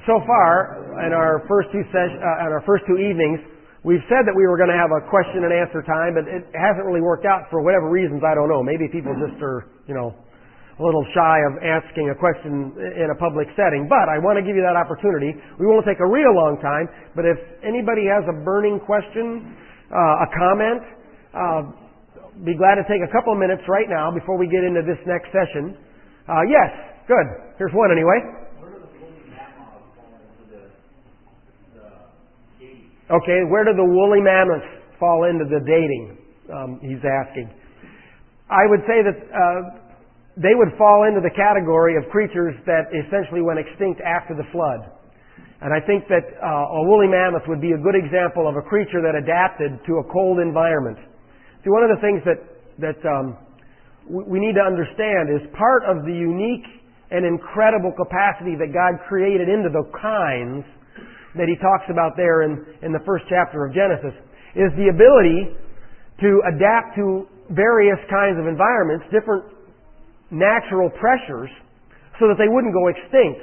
So far, in our first two evenings, we've said that we were going to have a question and answer time, but it hasn't really worked out for whatever reasons. I don't know. Maybe people just are, a little shy of asking a question in a public setting. But I want to give you that opportunity. We won't take a real long time, but if anybody has a burning question, a comment, be glad to take a couple of minutes right now before we get into this next session. Yes, good. Here's one anyway. Okay, where do the woolly mammoths fall into the dating? He's asking. I would say that they would fall into the category of creatures that essentially went extinct after the flood. And I think that a woolly mammoth would be a good example of a creature that adapted to a cold environment. See, one of the things that we need to understand is part of the unique and incredible capacity that God created into the kinds that He talks about there in the first chapter of Genesis is the ability to adapt to various kinds of environments, different natural pressures, so that they wouldn't go extinct.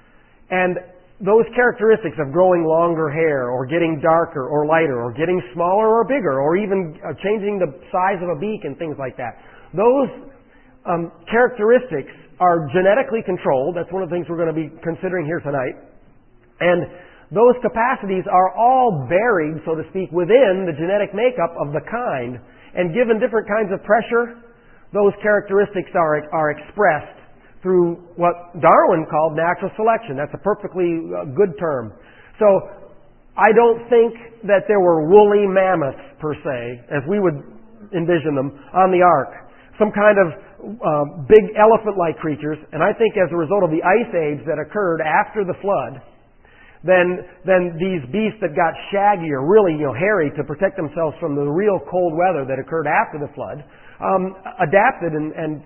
And those characteristics of growing longer hair, or getting darker or lighter, or getting smaller or bigger, or even changing the size of a beak and things like that, those characteristics are genetically controlled. That's one of the things we're going to be considering here tonight. And those capacities are all buried, so to speak, within the genetic makeup of the kind. And given different kinds of pressure, those characteristics are expressed through what Darwin called natural selection. That's a perfectly good term. So I don't think that there were woolly mammoths, per se, as we would envision them, on the ark. Some kind of big elephant-like creatures. And I think as a result of the ice age that occurred after the flood, then these beasts that got shaggier, really hairy, to protect themselves from the real cold weather that occurred after the flood, adapted, and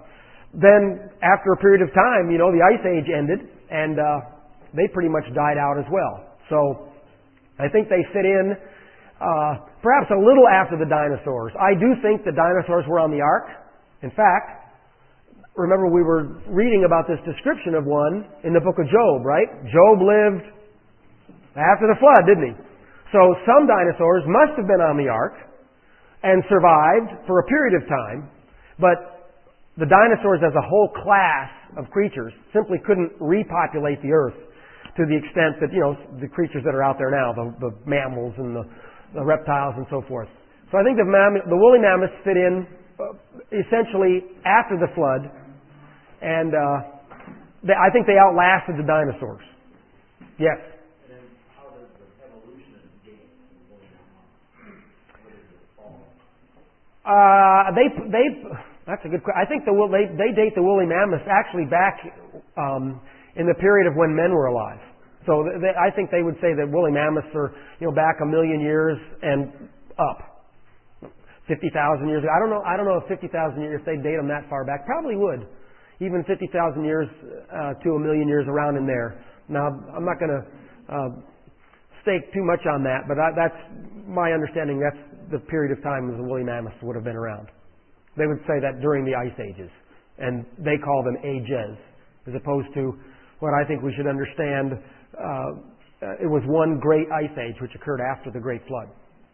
then after a period of time, the ice age ended, and they pretty much died out as well. So I think they fit in perhaps a little after the dinosaurs. I do think the dinosaurs were on the ark. In fact, remember we were reading about this description of one in the book of Job, right? Job lived after the flood, didn't he? So some dinosaurs must have been on the ark and survived for a period of time, but the dinosaurs as a whole class of creatures simply couldn't repopulate the earth to the extent that, the creatures that are out there now, the mammals and the reptiles and so forth. So I think the woolly mammoths fit in essentially after the flood, and I think they outlasted the dinosaurs. Yes? And then how does the evolution date the woolly mammoth? That's a good question. I think they date the woolly mammoths actually back in the period of when men were alive. So I think they would say that woolly mammoths are back 1 million years and up, 50,000 years ago. I don't know if 50,000 years, if they date them that far back. Probably would, even 50,000 years to 1 million years around in there. Now I'm not going to stake too much on that, but that's my understanding. That's the period of time the woolly mammoths would have been around. They would say that during the ice ages, and they call them ages, as opposed to what I think we should understand. It was one great ice age which occurred after the great flood.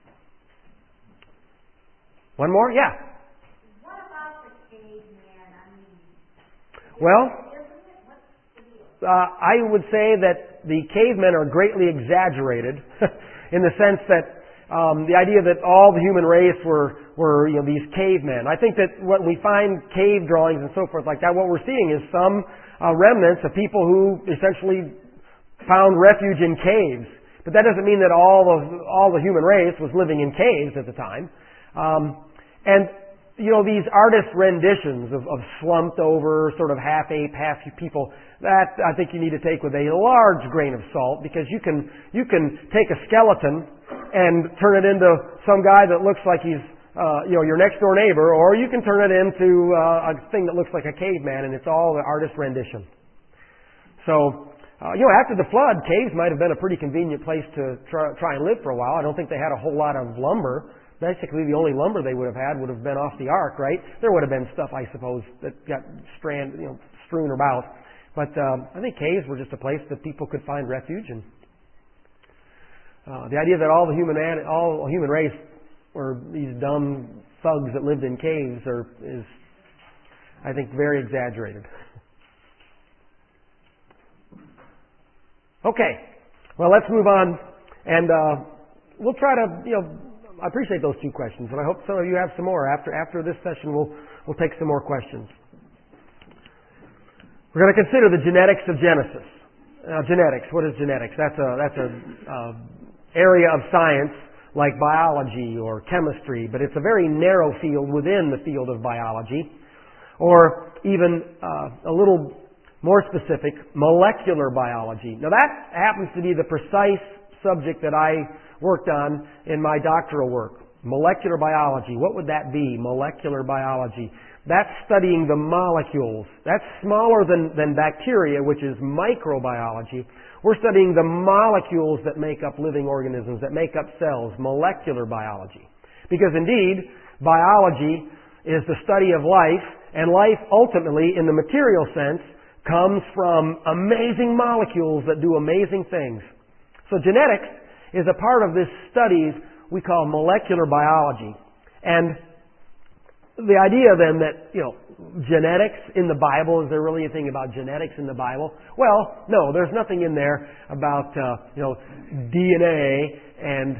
One more? Yeah. What about the caveman? Well, I would say that the cavemen are greatly exaggerated in the sense that the idea that all the human race were these cavemen. I think that when we find cave drawings and so forth like that, what we're seeing is some remnants of people who essentially found refuge in caves. But that doesn't mean that all the human race was living in caves at the time. And these artist renditions of slumped over, sort of half ape, half people, that I think you need to take with a large grain of salt, because you can take a skeleton and turn it into some guy that looks like he's your next door neighbor, or you can turn it into a thing that looks like a caveman, and it's all the artist rendition. So, after the flood, caves might have been a pretty convenient place to try and live for a while. I don't think they had a whole lot of lumber. Basically, the only lumber they would have had would have been off the ark, right? There would have been stuff, I suppose, that got strewn about. But I think caves were just a place that people could find refuge. And the idea that all human race were these dumb thugs that lived in caves is, I think, very exaggerated. Okay, well, let's move on, and we'll try to, I appreciate those 2 questions, and I hope some of you have some more. After this session, we'll take some more questions. We're going to consider the genetics of Genesis. Genetics. What is genetics? That's a area of science like biology or chemistry, but it's a very narrow field within the field of biology, or even a little more specific, molecular biology. Now that happens to be the precise subject that I worked on in my doctoral work. Molecular biology. What would that be? Molecular biology. That's studying the molecules. That's smaller than bacteria, which is microbiology. We're studying the molecules that make up living organisms, that make up cells, molecular biology. Because indeed, biology is the study of life, and life ultimately, in the material sense, comes from amazing molecules that do amazing things. So genetics is a part of this study we call molecular biology. And the idea then that, genetics in the Bible, is there really anything about genetics in the Bible? Well, no, there's nothing in there about, DNA and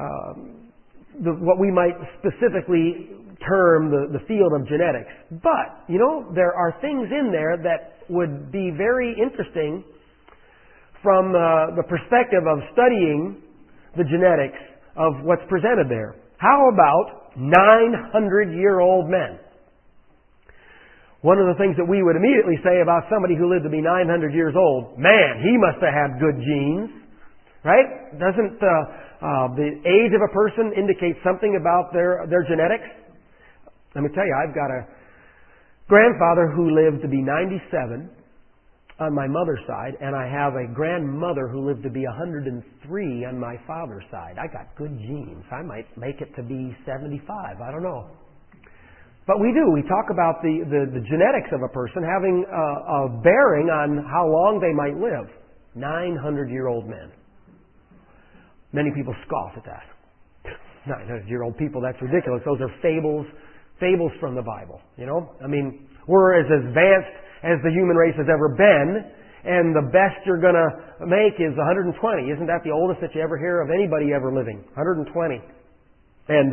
what we might specifically term the field of genetics. But, there are things in there that would be very interesting from the perspective of studying the genetics of what's presented there. How about 900-year-old men? One of the things that we would immediately say about somebody who lived to be 900 years old, man, he must have had good genes, right? Doesn't the age of a person indicate something about their genetics? Let me tell you, I've got a grandfather who lived to be 97 on my mother's side, and I have a grandmother who lived to be 103 on my father's side. I got good genes. I might make it to be 75. I don't know. But we do. We talk about the genetics of a person having a bearing on how long they might live. 900-year-old men. Many people scoff at that. 900-year-old people, that's ridiculous. Those are fables from the Bible. I mean, we're as advanced as the human race has ever been, and the best you're going to make is 120. Isn't that the oldest that you ever hear of anybody ever living? 120. And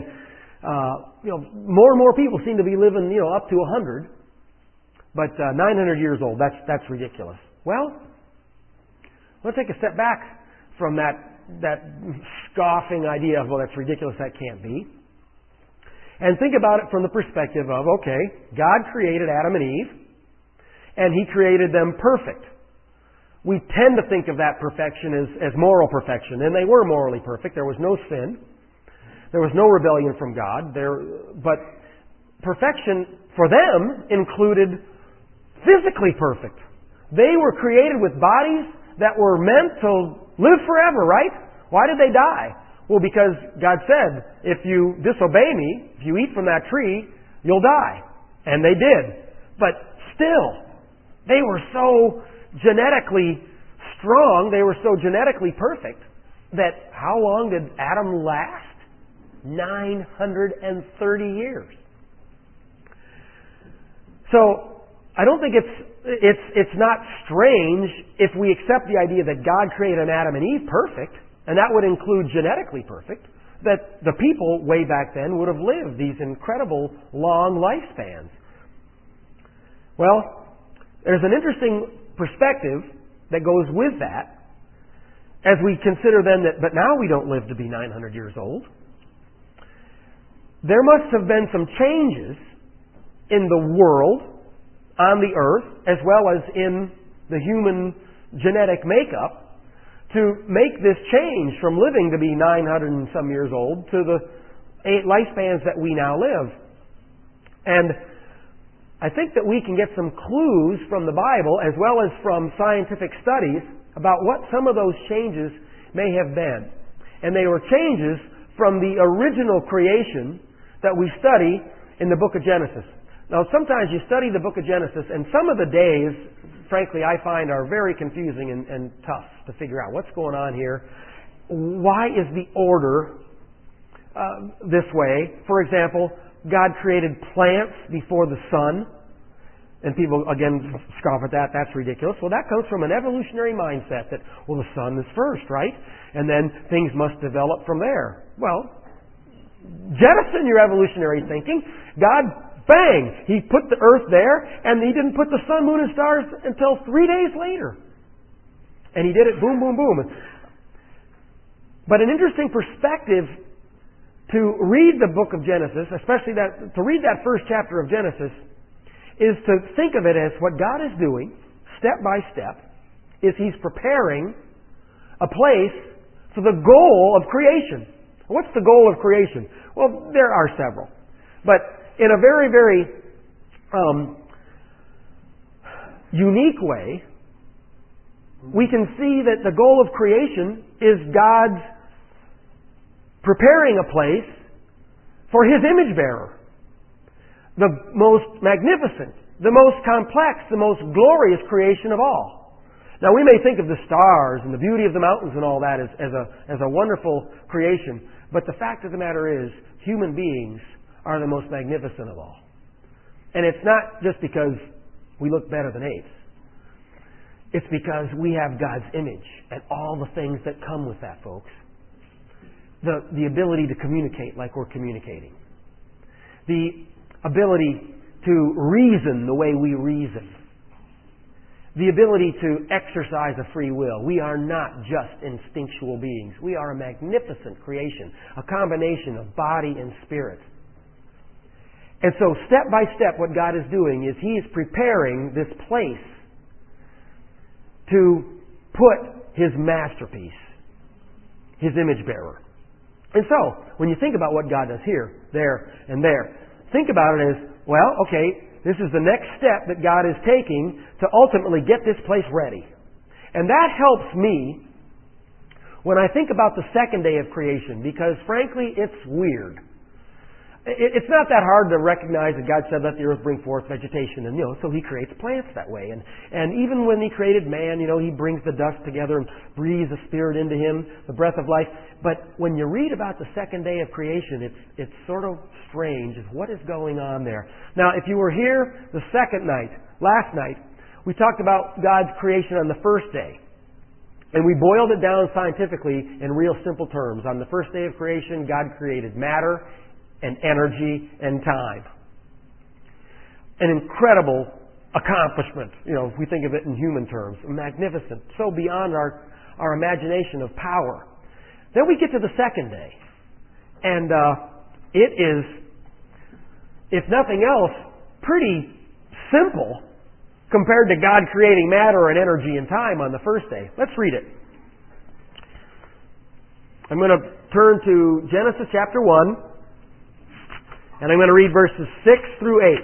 more and more people seem to be living, up to 100. But 900 years old, that's ridiculous. Well, let's take a step back from that scoffing idea of, well, that's ridiculous, that can't be. And think about it from the perspective of, okay, God created Adam and Eve, and He created them perfect. We tend to think of that perfection as moral perfection, and they were morally perfect. There was no sin. There was no rebellion from God. But perfection for them included physically perfect. They were created with bodies that were meant to live forever, right? Why did they die? Well, because God said, if you disobey me, if you eat from that tree, you'll die. And they did. But still, they were so genetically strong, they were so genetically perfect, that how long did Adam last? 930 years. So, I don't think it's not strange if we accept the idea that God created Adam and Eve perfect, and that would include genetically perfect, that the people way back then would have lived these incredible long lifespans. Well, there's an interesting perspective that goes with that as we consider then that, but now we don't live to be 900 years old. There must have been some changes in the world, on the earth, as well as in the human genetic makeup, to make this change from living to be 900 and some years old to the lifespans that we now live. And I think that we can get some clues from the Bible as well as from scientific studies about what some of those changes may have been. And they were changes from the original creation that we study in the book of Genesis. Now, sometimes you study the book of Genesis, and some of the days frankly, I find are very confusing and tough to figure out. What's going on here? Why is the order this way? For example, God created plants before the sun. And people, again, scoff at that. That's ridiculous. Well, that comes from an evolutionary mindset that, well, the sun is first, right? And then things must develop from there. Well, jettison your evolutionary thinking. God, bang, He put the earth there, and He didn't put the sun, moon, and stars until 3 days later. And He did it boom, boom, boom. But an interesting perspective to read the book of Genesis, especially to read that first chapter of Genesis, is to think of it as what God is doing, step by step, is He's preparing a place for the goal of creation. What's the goal of creation? Well, there are several. But in a very, very unique way, we can see that the goal of creation is God's preparing a place for His image bearer. The most magnificent, the most complex, the most glorious creation of all. Now we may think of the stars and the beauty of the mountains and all that as a wonderful creation, but the fact of the matter is, human beings are the most magnificent of all. And it's not just because we look better than apes. It's because we have God's image and all the things that come with that, folks. The ability to communicate like we're communicating. The ability to reason the way we reason. The ability to exercise a free will. We are not just instinctual beings. We are a magnificent creation, a combination of body and spirit. And so step by step what God is doing is He is preparing this place to put His masterpiece, His image bearer. And so, when you think about what God does here, there, and there, think about it as, well, okay, this is the next step that God is taking to ultimately get this place ready. And that helps me when I think about the second day of creation, because frankly, it's weird. It's not that hard to recognize that God said, let the earth bring forth vegetation, and so He creates plants that way. And even when He created man, He brings the dust together and breathes the Spirit into him, the breath of life. But when you read about the second day of creation, it's sort of strange. What is going on there? Now, if you were here the second night, last night, we talked about God's creation on the first day. And we boiled it down scientifically in real simple terms. On the first day of creation, God created matter and energy and time. An incredible accomplishment, if we think of it in human terms. Magnificent. So beyond our imagination of power. Then we get to the second day. And it is, if nothing else, pretty simple compared to God creating matter and energy and time on the first day. Let's read it. I'm going to turn to Genesis chapter 1. And I'm going to read verses 6 through 8.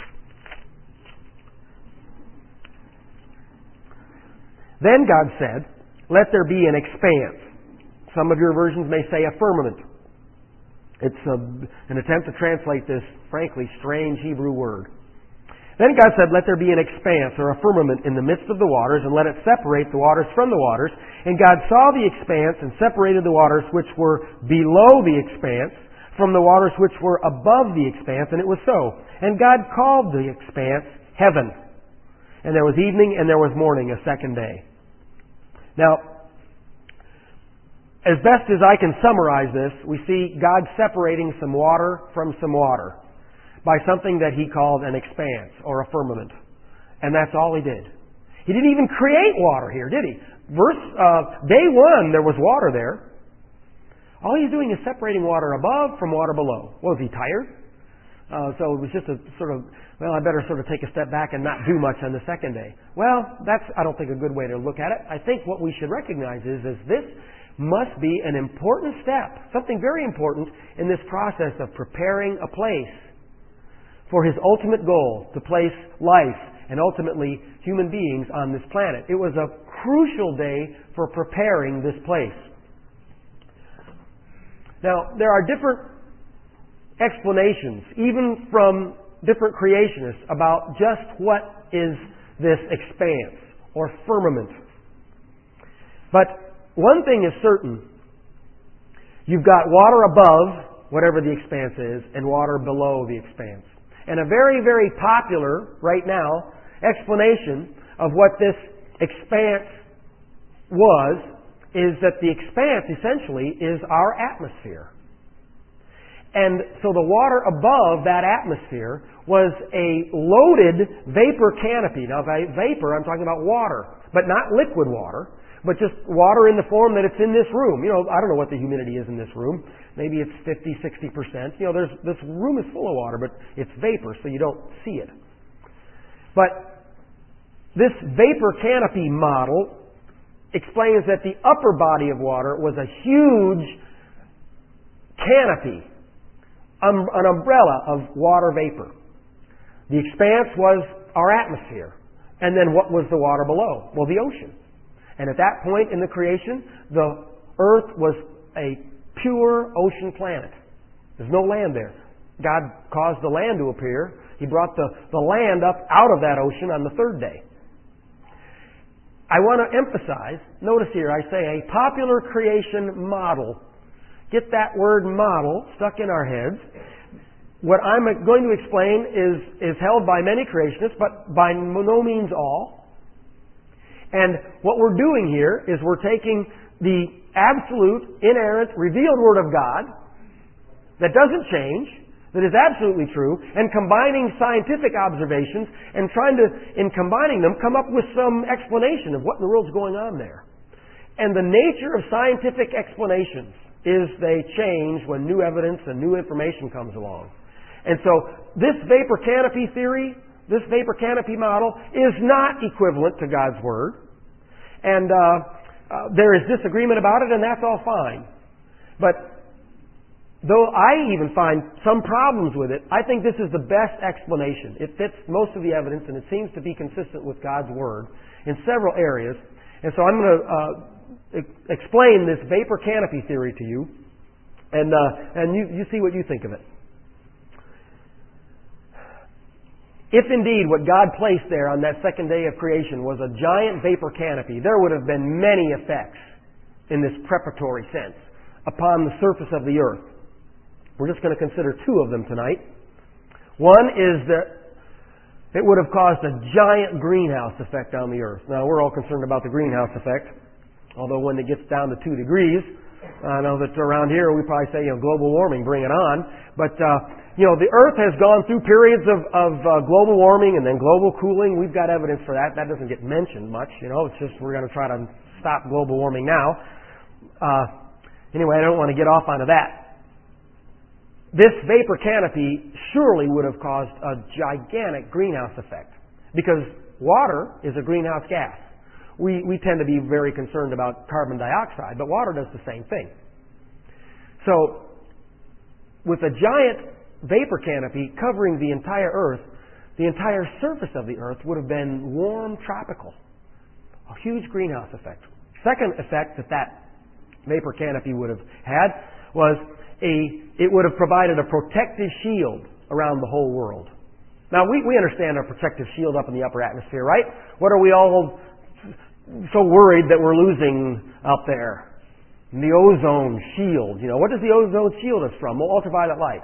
Then God said, let there be an expanse. Some of your versions may say a firmament. It's an attempt to translate this, frankly, strange Hebrew word. Then God said, let there be an expanse or a firmament in the midst of the waters, and let it separate the waters from the waters. And God saw the expanse and separated the waters which were below the expanse from the waters which were above the expanse, and it was so. And God called the expanse heaven. And there was evening and there was morning, a second day. Now, as best as I can summarize this, we see God separating some water from some water by something that He called an expanse or a firmament. And that's all He did. He didn't even create water here, did He? Day one, there was water there. All He's doing is separating water above from water below. Was He tired? So it was just a sort of, I better sort of take a step back and not do much on the second day. Well, that's, I don't think, a good way to look at it. I think what we should recognize is this must be an important step, something very important in this process of preparing a place for His ultimate goal, to place life and ultimately human beings on this planet. It was a crucial day for preparing this place. Now, there are different explanations, even from different creationists, about just what is this expanse or firmament. But one thing is certain. You've got water above whatever the expanse is and water below the expanse. And a very, very popular, right now, explanation of what this expanse was is that the expanse essentially is our atmosphere. And so the water above that atmosphere was a loaded vapor canopy. Now by vapor, I'm talking about water, but not liquid water, but just water in the form that it's in this room. You know, I don't know what the humidity is in this room. Maybe it's 50, 60%. You know, this room is full of water, but it's vapor, so you don't see it. But this vapor canopy model explains that the upper body of water was a huge canopy, an umbrella of water vapor. The expanse was our atmosphere. And then what was the water below? Well, the ocean. And at that point in the creation, the earth was a pure ocean planet. There's no land there. God caused the land to appear. He brought the land up out of that ocean on the third day. I want to emphasize, notice here I say a popular creation model. Get that word model stuck in our heads. What I'm going to explain is held by many creationists, but by no means all. And what we're doing here is we're taking the absolute, inerrant, revealed Word of God that doesn't change, that is absolutely true, and combining scientific observations and trying to, in combining them, come up with some explanation of what in the world's going on there. And the nature of scientific explanations is they change when new evidence and new information comes along. And so this vapor canopy theory, this vapor canopy model, is not equivalent to God's Word. And there is disagreement about it, and that's all fine. But though I even find some problems with it, I think this is the best explanation. It fits most of the evidence, and it seems to be consistent with God's Word in several areas. And so I'm going to explain this vapor canopy theory to you, and you see what you think of it. If indeed what God placed there on that second day of creation was a giant vapor canopy, there would have been many effects in this preparatory sense upon the surface of the earth. We're just going to consider two of them tonight. One is that it would have caused a giant greenhouse effect on the earth. Now, we're all concerned about the greenhouse effect, although when it gets down to 2 degrees, I know that around here we probably say, global warming, bring it on. But, the earth has gone through periods of global warming and then global cooling. We've got evidence for that. That doesn't get mentioned much. It's just we're going to try to stop global warming now. Anyway, I don't want to get off onto that. This vapor canopy surely would have caused a gigantic greenhouse effect because water is a greenhouse gas. We tend to be very concerned about carbon dioxide, but water does the same thing. So, with a giant vapor canopy covering the entire earth, the entire surface of the earth would have been warm, tropical. A huge greenhouse effect. Second effect that vapor canopy would have had was it would have provided a protective shield around the whole world. Now, we understand our protective shield up in the upper atmosphere, right? What are we all so worried that we're losing up there? The ozone shield. What does the ozone shield us from? Well, ultraviolet light.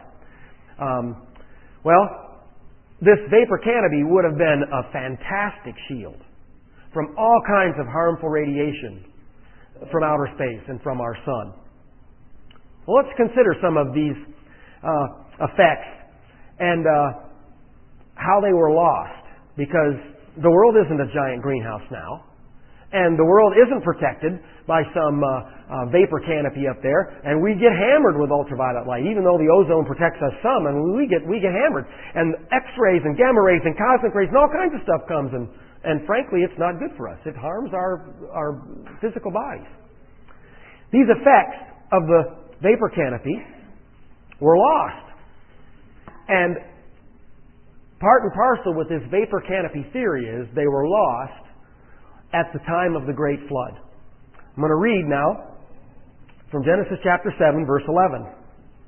This vapor canopy would have been a fantastic shield from all kinds of harmful radiation from outer space and from our sun. Well, let's consider some of these effects and how they were lost, because the world isn't a giant greenhouse now, and the world isn't protected by some vapor canopy up there, and we get hammered with ultraviolet light, even though the ozone protects us some, and we get hammered. And X-rays and gamma rays and cosmic rays and all kinds of stuff comes, and frankly, it's not good for us. It harms our physical bodies. These effects of the vapor canopy were lost. And part and parcel with this vapor canopy theory is they were lost at the time of the Great Flood. I'm going to read now from Genesis chapter 7, verse 11.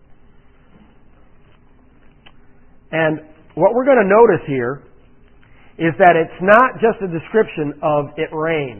And what we're going to notice here is that it's not just a description of it rained.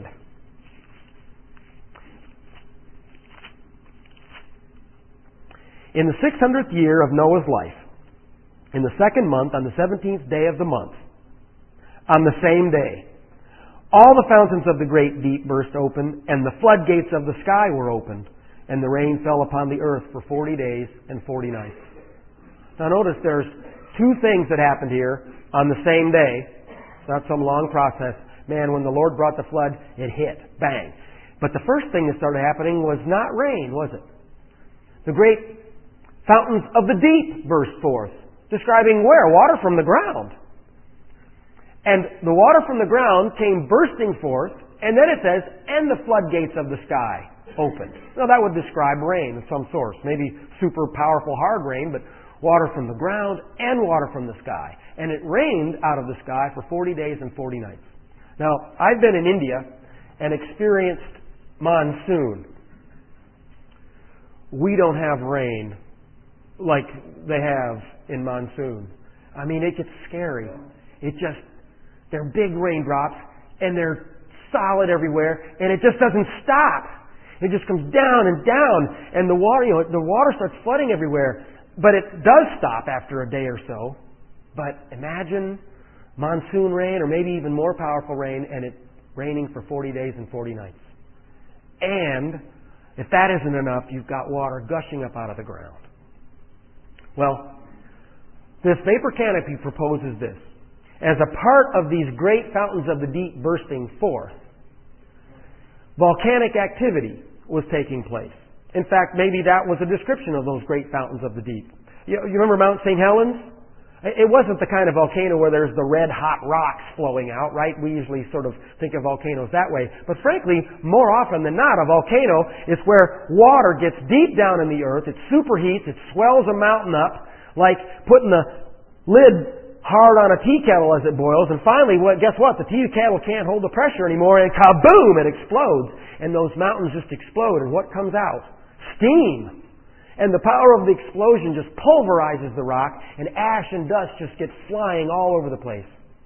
In the 600th year of Noah's life, in the second month, on the 17th day of the month, on the same day, all the fountains of the great deep burst open, and the floodgates of the sky were opened, and the rain fell upon the earth for 40 days and 40 nights. Now notice there's two things that happened here on the same day. It's not some long process. Man, when the Lord brought the flood, it hit. Bang. But the first thing that started happening was not rain, was it? The great fountains of the deep burst forth. Describing where? Water from the ground. And the water from the ground came bursting forth, and then it says, and the floodgates of the sky opened. Now that would describe rain of some source. Maybe super powerful hard rain, but water from the ground and water from the sky. And it rained out of the sky for 40 days and 40 nights. Now, I've been in India and experienced monsoon. We don't have rain like they have in monsoon. I mean, it gets scary. They're big raindrops, and they're solid everywhere, and it just doesn't stop. It just comes down and down, and the water starts flooding everywhere. But it does stop after a day or so. But imagine monsoon rain, or maybe even more powerful rain, and it raining for 40 days and 40 nights. And if that isn't enough, you've got water gushing up out of the ground. Well, this vapor canopy proposes this. As a part of these great fountains of the deep bursting forth, volcanic activity was taking place. In fact, maybe that was a description of those great fountains of the deep. You remember Mount St. Helens? It wasn't the kind of volcano where there's the red hot rocks flowing out, right? We usually sort of think of volcanoes that way. But frankly, more often than not, a volcano is where water gets deep down in the earth, it superheats, it swells a mountain up, like putting the lid hard on a tea kettle as it boils, and finally, guess what? The tea kettle can't hold the pressure anymore, and kaboom, it explodes. And those mountains just explode, and what comes out? Steam. And the power of the explosion just pulverizes the rock, and ash and dust just get flying all over the place.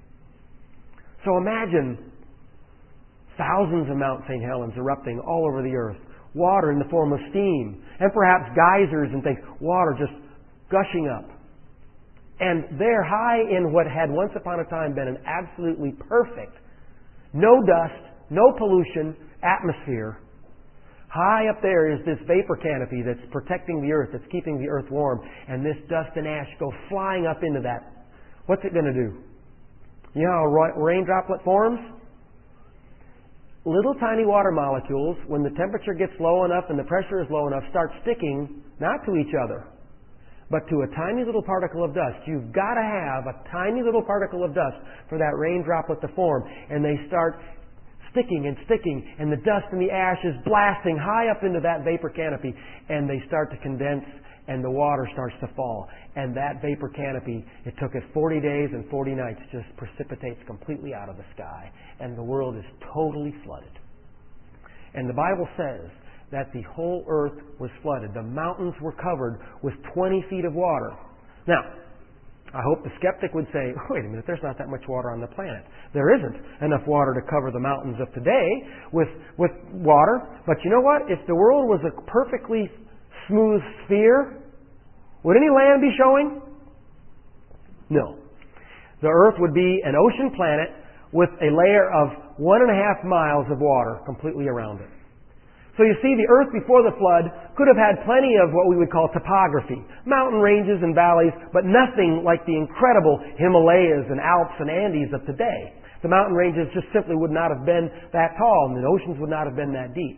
So imagine thousands of Mount St. Helens erupting all over the earth, water in the form of steam, and perhaps geysers and things, water just gushing up. And there, high in what had once upon a time been an absolutely perfect, no dust, no pollution atmosphere, high up there is this vapor canopy that's protecting the earth, that's keeping the earth warm, and this dust and ash go flying up into that. What's it going to do? You know how a rain droplet forms? Little tiny water molecules, when the temperature gets low enough and the pressure is low enough, start sticking not to each other, but to a tiny little particle of dust. You've got to have a tiny little particle of dust for that rain droplet to form, and they start sticking, and the dust and the ash is blasting high up into that vapor canopy, and they start to condense, and the water starts to fall. And that vapor canopy, it took it 40 days and 40 nights, just precipitates completely out of the sky, and the world is totally flooded. And the Bible says that the whole earth was flooded. The mountains were covered with 20 feet of water. Now, I hope the skeptic would say, wait a minute, there's not that much water on the planet. There isn't enough water to cover the mountains of today with water. But you know what? If the world was a perfectly smooth sphere, would any land be showing? No. The earth would be an ocean planet with a layer of 1.5 miles of water completely around it. So you see, the earth before the flood could have had plenty of what we would call topography, mountain ranges and valleys, but nothing like the incredible Himalayas and Alps and Andes of today. The mountain ranges just simply would not have been that tall, and the oceans would not have been that deep.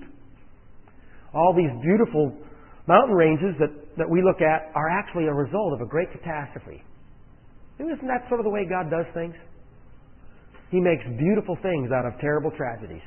All these beautiful mountain ranges that we look at are actually a result of a great catastrophe. Isn't that sort of the way God does things? He makes beautiful things out of terrible tragedies.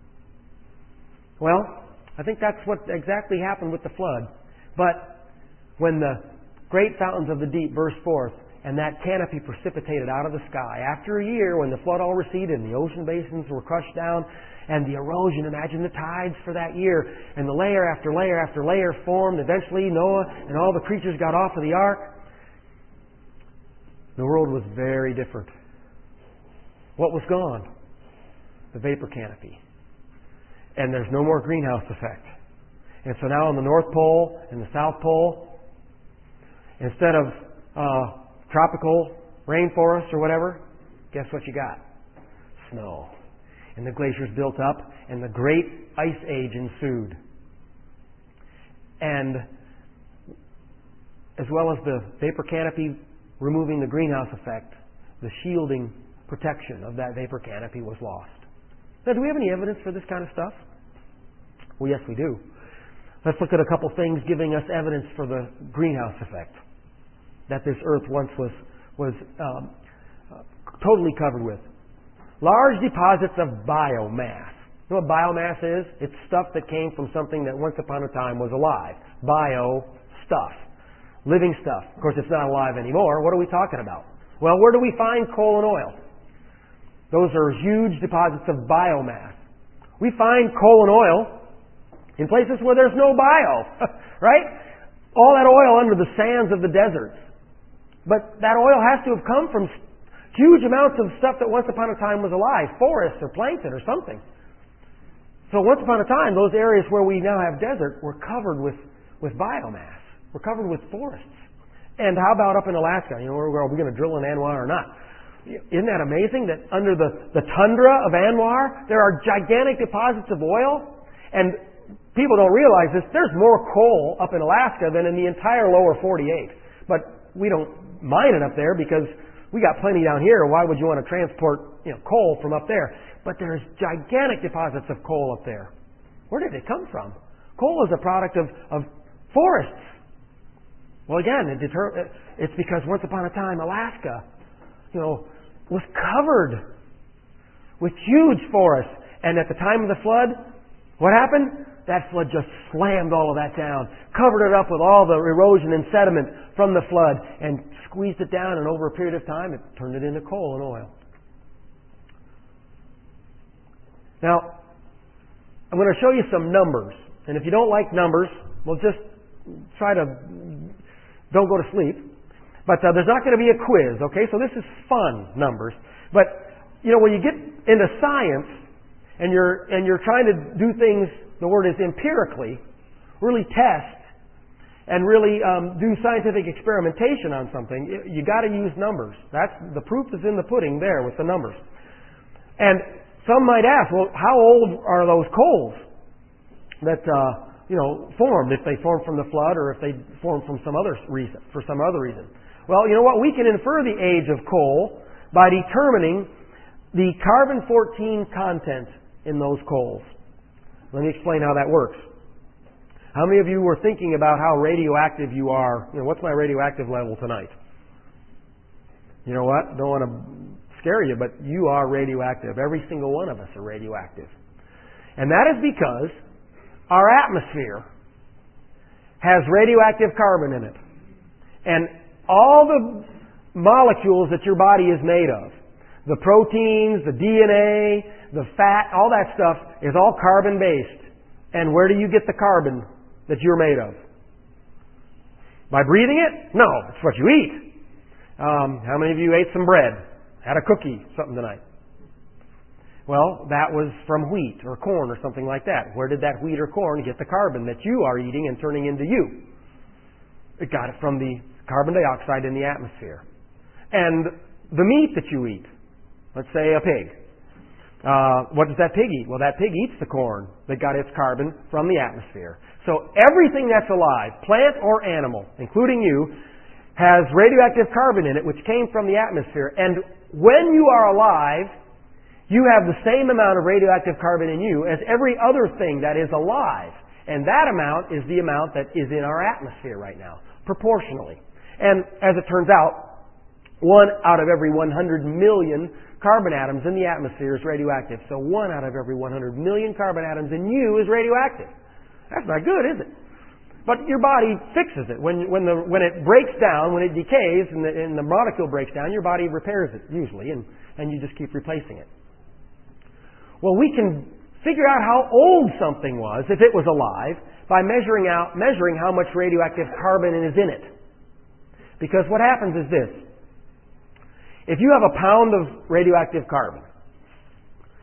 Well, I think that's what exactly happened with the flood. But when the great fountains of the deep burst forth and that canopy precipitated out of the sky, after a year when the flood all receded and the ocean basins were crushed down and the erosion, imagine the tides for that year, and the layer after layer after layer formed, eventually Noah and all the creatures got off of the ark, the world was very different. What was gone? The vapor canopy. And there's no more greenhouse effect. And so now on the North Pole and the South Pole, instead of tropical rainforest or whatever, guess what you got? Snow. And the glaciers built up, and the Great Ice Age ensued. And as well as the vapor canopy removing the greenhouse effect, the shielding protection of that vapor canopy was lost. Now, do we have any evidence for this kind of stuff? Well, yes, we do. Let's look at a couple things giving us evidence for the greenhouse effect that this Earth once was totally covered with. Large deposits of biomass. You know what biomass is? It's stuff that came from something that once upon a time was alive. Bio stuff. Living stuff. Of course, it's not alive anymore. What are we talking about? Well, where do we find coal and oil? Those are huge deposits of biomass. We find coal and oil in places where there's no bio, right? All that oil under the sands of the deserts. But that oil has to have come from huge amounts of stuff that once upon a time was alive, forests or plankton or something. So once upon a time, those areas where we now have desert were covered with biomass. We're covered with forests. And how about up in Alaska? You know, are we going to drill in ANWR or not? Isn't that amazing that under the tundra of ANWR, there are gigantic deposits of oil? And people don't realize this. There's more coal up in Alaska than in the entire lower 48. But we don't mine it up there because we got plenty down here. Why would you want to transport coal from up there? But there's gigantic deposits of coal up there. Where did it come from? Coal is a product of forests. Well, again, it's because once upon a time Alaska, was covered with huge forests. And at the time of the flood, what happened? That flood just slammed all of that down, covered it up with all the erosion and sediment from the flood, and squeezed it down, and over a period of time, it turned it into coal and oil. Now, I'm going to show you some numbers. And if you don't like numbers, well, just try to don't go to sleep. But there's not going to be a quiz, okay? So this is fun, numbers. But, when you get into science and you're trying to do things, the word is empirically, really test and really do scientific experimentation on something, you got to use numbers. The proof is in the pudding there with the numbers. And some might ask, well, how old are those coals that formed? If they formed from the flood, or if they formed from some other reason, for some other reason. Well, you know what? We can infer the age of coal by determining the carbon-14 content in those coals. Let me explain how that works. How many of you were thinking about how radioactive you are? What's my radioactive level tonight? You know what? Don't want to scare you, but you are radioactive. Every single one of us are radioactive. And that is because our atmosphere has radioactive carbon in it. And all the molecules that your body is made of, the proteins, the DNA, the fat, all that stuff is all carbon-based. And where do you get the carbon that you're made of? By breathing it? No, it's what you eat. How many of you ate some bread? Had a cookie, something tonight? Well, that was from wheat or corn or something like that. Where did that wheat or corn get the carbon that you are eating and turning into you? It got it from the carbon dioxide in the atmosphere. And the meat that you eat, let's say a pig. What does that pig eat? Well, that pig eats the corn that got its carbon from the atmosphere. So everything that's alive, plant or animal, including you, has radioactive carbon in it, which came from the atmosphere. And when you are alive, you have the same amount of radioactive carbon in you as every other thing that is alive. And that amount is the amount that is in our atmosphere right now, proportionally. And as it turns out, 1 out of every 100 million carbon atoms in the atmosphere is radioactive. So 1 out of every 100 million carbon atoms in you is radioactive. That's not good, is it? But your body fixes it. When it breaks down, when it decays and the molecule breaks down, your body repairs it usually, and you just keep replacing it. Well, we can figure out how old something was, if it was alive, by measuring how much radioactive carbon is in it. Because what happens is this. If you have a pound of radioactive carbon,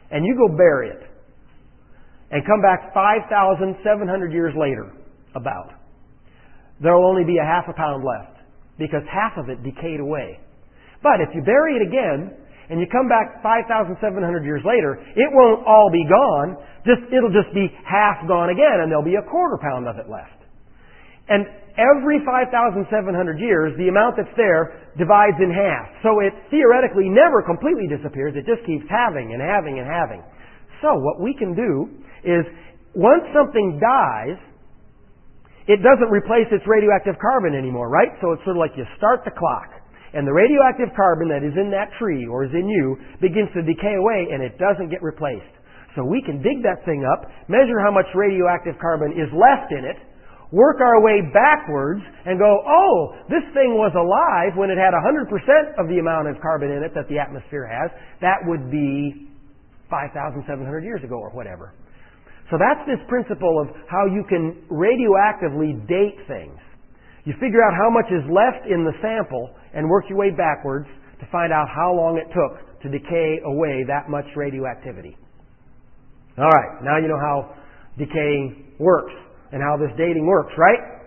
and you go bury it, and come back 5,700 years later, about, there will only be a half a pound left, because half of it decayed away. But if you bury it again, and you come back 5,700 years later, it won't all be gone, it'll just be half gone again, and there'll be a quarter pound of it left. And every 5,700 years, the amount that's there divides in half. So it theoretically never completely disappears, it just keeps having and having and having. So what we can do is, once something dies, it doesn't replace its radioactive carbon anymore, right? So it's sort of like you start the clock, and the radioactive carbon that is in that tree or is in you begins to decay away, and it doesn't get replaced. So we can dig that thing up, measure how much radioactive carbon is left in it, work our way backwards, and go, oh, this thing was alive when it had 100% of the amount of carbon in it that the atmosphere has. That would be 5,700 years ago or whatever. So that's this principle of how you can radioactively date things. You figure out how much is left in the sample and work your way backwards to find out how long it took to decay away that much radioactivity. All right, now you know how decaying works and how this dating works, right?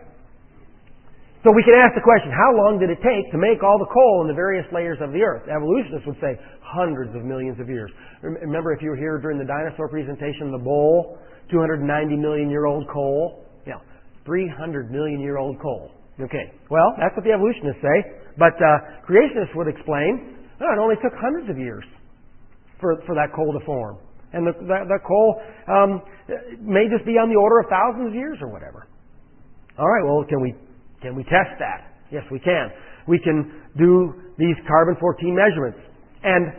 So we can ask the question, how long did it take to make all the coal in the various layers of the earth? Evolutionists would say hundreds of millions of years. Remember, if you were here during the dinosaur presentation, the bowl, 290 million year old coal, 300 million year old coal. Okay, well, that's what the evolutionists say. But creationists would explain, it only took hundreds of years for that coal to form. And the coal may just be on the order of thousands of years or whatever. All right, well, can we test that? Yes, we can. We can do these carbon-14 measurements. And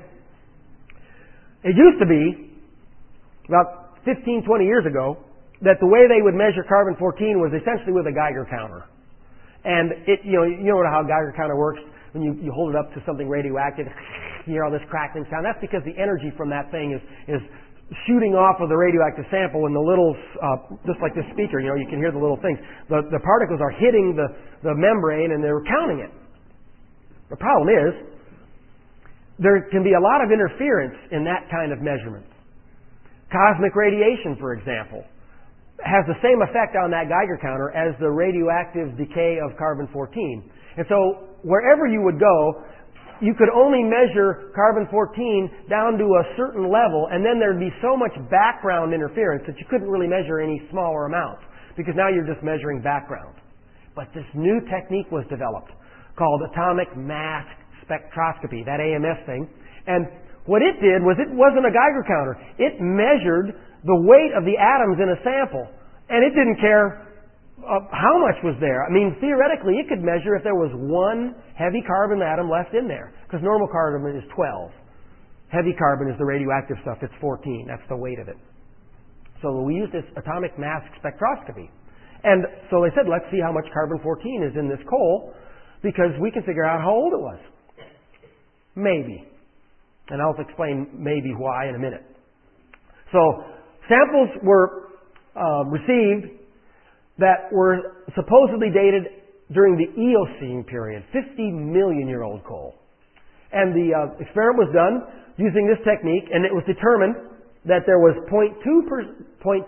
it used to be, about 15, 20 years ago, that the way they would measure carbon-14 was essentially with a Geiger counter. And you know how a Geiger counter works? When you hold it up to something radioactive, you hear all this crackling sound. That's because the energy from that thing is shooting off of the radioactive sample, and the little, just like this speaker, you can hear the little things. The particles are hitting the membrane, and they're counting it. The problem is, there can be a lot of interference in that kind of measurement. Cosmic radiation, for example, has the same effect on that Geiger counter as the radioactive decay of carbon-14. And so, wherever you would go, you could only measure carbon-14 down to a certain level, and then there'd be so much background interference that you couldn't really measure any smaller amount, because now you're just measuring background. But this new technique was developed called atomic mass spectroscopy, that AMS thing. And what it did was, it wasn't a Geiger counter. It measured the weight of the atoms in a sample, and it didn't care how much was there. I mean, theoretically, it could measure if there was one heavy carbon atom left in there, because normal carbon is 12. Heavy carbon is the radioactive stuff. It's 14. That's the weight of it. So we used this atomic mass spectroscopy. And so they said, let's see how much carbon-14 is in this coal, because we can figure out how old it was. Maybe. And I'll explain maybe why in a minute. So samples were received that were supposedly dated during the Eocene period, 50 million year old coal. And the experiment was done using this technique, and it was determined that there was 0.26%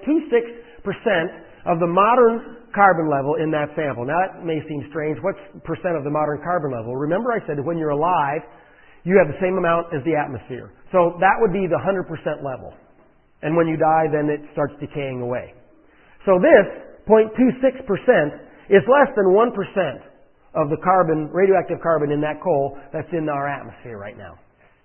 of the modern carbon level in that sample. Now that may seem strange. What's percent of the modern carbon level? Remember I said when you're alive, you have the same amount as the atmosphere. So that would be the 100% level. And when you die, then it starts decaying away. So this 0.26% is less than 1% of the carbon, radioactive carbon in that coal that's in our atmosphere right now.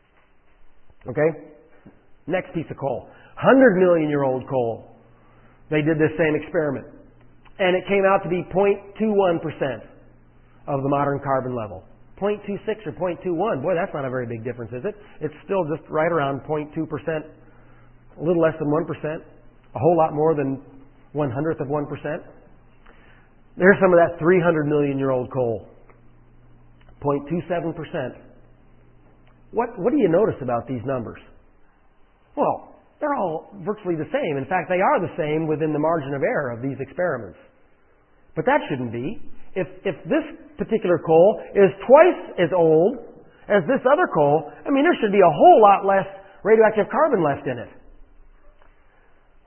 Okay? Next piece of coal. 100 million year old coal. They did this same experiment. And it came out to be 0.21% of the modern carbon level. 0.26 or 0.21. Boy, that's not a very big difference, is it? It's still just right around 0.2%, a little less than 1%, a whole lot more than 1/100 of 1%. There's some of that 300 million year old coal. 0.27%. What do you notice about these numbers? Well, they're all virtually the same. In fact, they are the same within the margin of error of these experiments. But that shouldn't be. If this particular coal is twice as old as this other coal, I mean, there should be a whole lot less radioactive carbon left in it.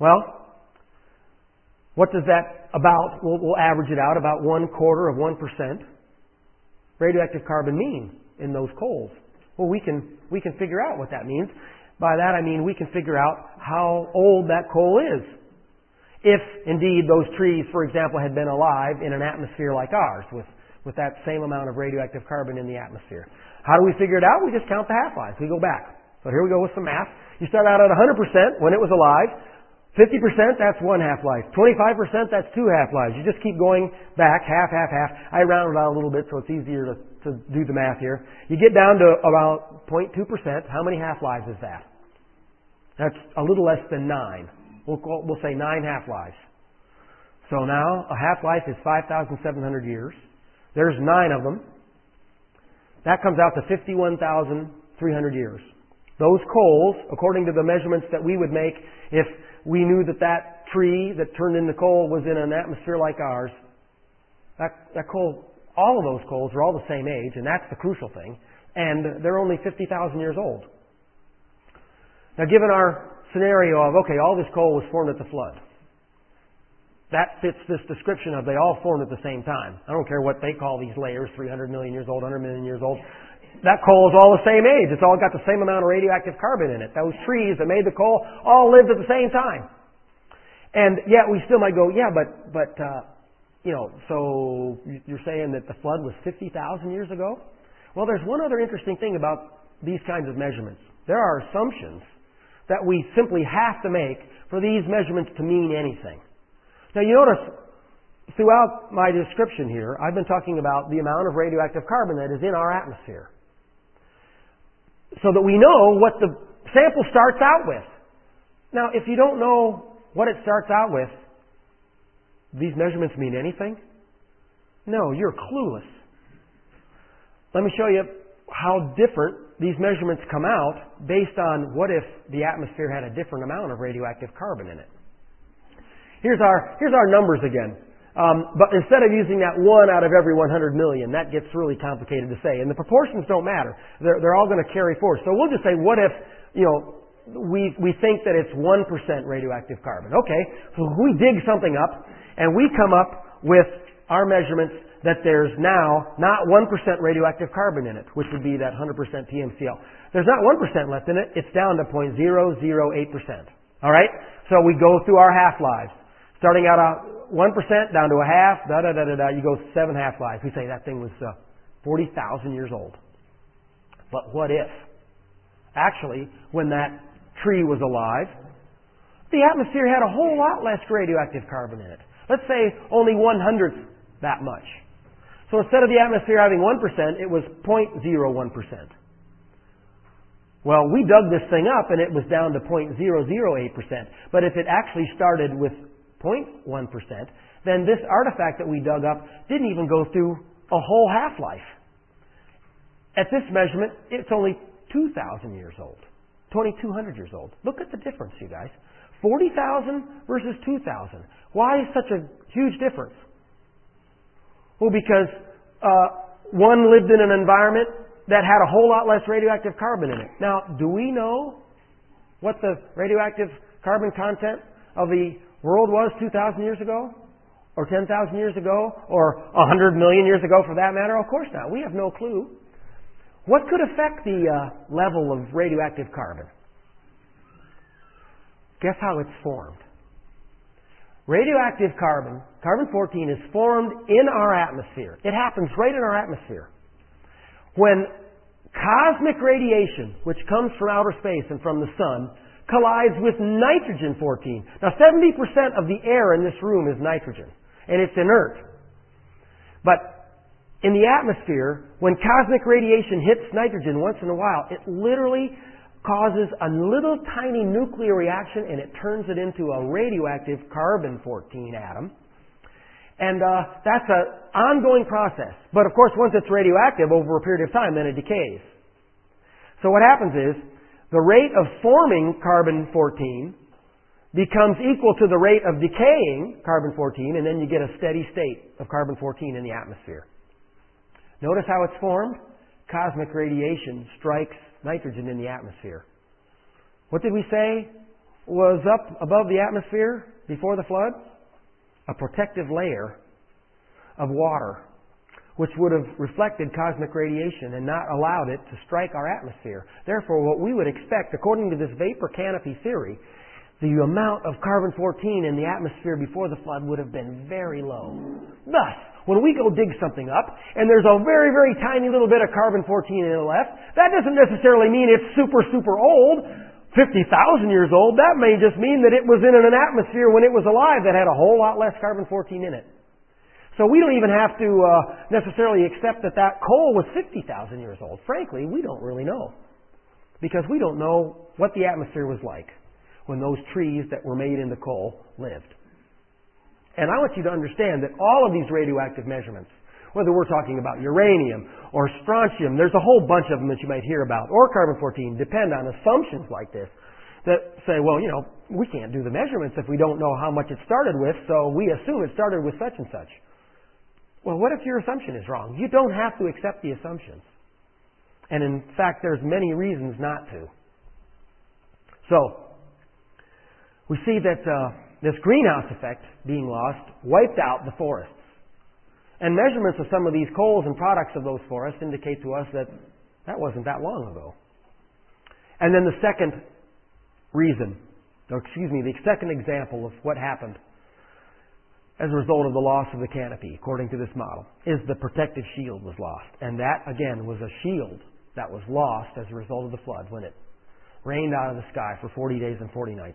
Well, what does that about, we'll average it out, about 0.25% radioactive carbon mean in those coals? Well, we can figure out what that means. By that I mean we can figure out how old that coal is. If indeed those trees, for example, had been alive in an atmosphere like ours with that same amount of radioactive carbon in the atmosphere. How do we figure it out? We just count the half-lives. We go back. So here we go with some math. You start out at 100% when it was alive. 50%, that's one half-life. 25%, that's two half-lives. You just keep going back, half. I rounded out a little bit so it's easier to do the math here. You get down to about 0.2%. How many half-lives is that? That's a little less than 9. We'll say 9 half-lives. So now a half-life is 5,700 years. There's 9 of them. That comes out to 51,300 years. Those coals, according to the measurements that we would make if we knew that tree that turned into coal was in an atmosphere like ours, that coal, all of those coals are all the same age, and that's the crucial thing, and they're only 50,000 years old. Now, given our scenario of, okay, all this coal was formed at the flood, that fits this description of they all formed at the same time. I don't care what they call these layers, 300 million years old, 100 million years old. That coal is all the same age. It's all got the same amount of radioactive carbon in it. Those trees that made the coal all lived at the same time. And yet we still might go, yeah, but so you're saying that the flood was 50,000 years ago? Well, there's one other interesting thing about these kinds of measurements. There are assumptions that we simply have to make for these measurements to mean anything. Now you notice, throughout my description here, I've been talking about the amount of radioactive carbon that is in our atmosphere, so that we know what the sample starts out with. Now, if you don't know what it starts out with, these measurements mean anything? No, you're clueless. Let me show you how different these measurements come out based on what if the atmosphere had a different amount of radioactive carbon in it. Here's our numbers again. But instead of using that 1 out of every 100 million, that gets really complicated to say. And the proportions don't matter. They're all going to carry forward. So we'll just say, what if, we think that it's 1% radioactive carbon. Okay, so we dig something up, and we come up with our measurements that there's now not 1% radioactive carbon in it, which would be that 100% PMCl. There's not 1% left in it. It's down to 0.008%. All right? So we go through our half-lives. Starting out at 1% down to a half, you go 7 half-lives. We say that thing was 40,000 years old. But what if? Actually, when that tree was alive, the atmosphere had a whole lot less radioactive carbon in it. Let's say only 1/100th that much. So instead of the atmosphere having 1%, it was 0.01%. Well, we dug this thing up and it was down to 0.008%. But if it actually started with 0.1%, then this artifact that we dug up didn't even go through a whole half-life. At this measurement, it's only 2,000 years old, 2,200 years old. Look at the difference, you guys. 40,000 versus 2,000. Why such a huge difference? Well, because one lived in an environment that had a whole lot less radioactive carbon in it. Now, do we know what the radioactive carbon content of the world was 2,000 years ago? Or 10,000 years ago? Or 100 million years ago for that matter? Of course not. We have no clue. What could affect the level of radioactive carbon? Guess how it's formed. Radioactive carbon, carbon-14, is formed in our atmosphere. It happens right in our atmosphere. When cosmic radiation, which comes from outer space and from the sun, collides with nitrogen-14. Now, 70% of the air in this room is nitrogen, and it's inert. But in the atmosphere, when cosmic radiation hits nitrogen once in a while, it literally causes a little tiny nuclear reaction, and it turns it into a radioactive carbon-14 atom. And that's an ongoing process. But of course, once it's radioactive over a period of time, then it decays. So what happens is, the rate of forming carbon-14 becomes equal to the rate of decaying carbon-14, and then you get a steady state of carbon-14 in the atmosphere. Notice how it's formed? Cosmic radiation strikes nitrogen in the atmosphere. What did we say? was up above the atmosphere before the flood? A protective layer of water, which would have reflected cosmic radiation and not allowed it to strike our atmosphere. Therefore, what we would expect, according to this vapor canopy theory, the amount of carbon-14 in the atmosphere before the flood would have been very low. Thus, when we go dig something up, and there's a very, very tiny little bit of carbon-14 in it left, that doesn't necessarily mean it's super, super old, 50,000 years old. That may just mean that it was in an atmosphere when it was alive that had a whole lot less carbon-14 in it. So we don't even have to necessarily accept that that coal was 50,000 years old. Frankly, we don't really know. Because we don't know what the atmosphere was like when those trees that were made into coal lived. And I want you to understand that all of these radioactive measurements, whether we're talking about uranium or strontium, there's a whole bunch of them that you might hear about, or carbon-14, depend on assumptions like this that say, well, we can't do the measurements if we don't know how much it started with, so we assume it started with such and such. Well, what if your assumption is wrong? You don't have to accept the assumptions. And in fact, there's many reasons not to. So, we see that this greenhouse effect being lost wiped out the forests. And measurements of some of these coals and products of those forests indicate to us that that wasn't that long ago. And then the second reason, the second example of what happened as a result of the loss of the canopy, according to this model, is the protective shield was lost. And that, again, was a shield that was lost as a result of the flood when it rained out of the sky for 40 days and 40 nights.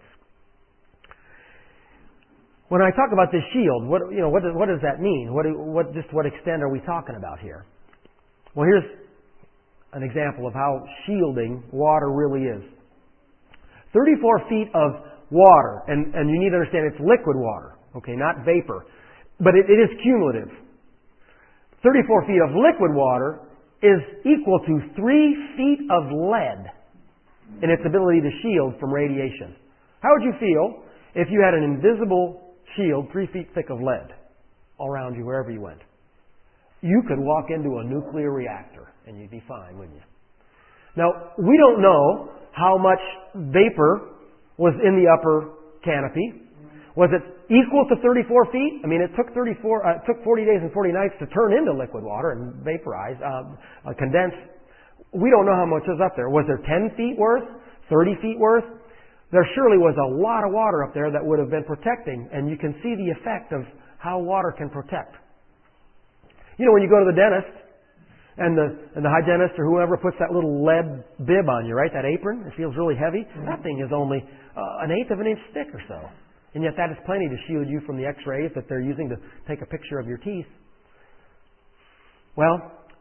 When I talk about this shield, what does that mean? What extent are we talking about here? Well, here's an example of how shielding water really is. 34 feet of water, and you need to understand it's liquid water, okay, not vapor, but it is cumulative. 34 feet of liquid water is equal to 3 feet of lead in its ability to shield from radiation. How would you feel if you had an invisible shield 3 feet thick of lead all around you wherever you went? You could walk into a nuclear reactor and you'd be fine, wouldn't you? Now, we don't know how much vapor was in the upper canopy. Was it equal to 34 feet? I mean, it took 40 days and 40 nights to turn into liquid water and vaporize, condense. We don't know how much was up there. Was there 10 feet worth? 30 feet worth? There surely was a lot of water up there that would have been protecting, and you can see the effect of how water can protect. When you go to the dentist, and the hygienist or whoever puts that little lead bib on you, right? That apron, it feels really heavy. That thing is only an eighth of an inch thick or so. And yet that is plenty to shield you from the x-rays that they're using to take a picture of your teeth. Well,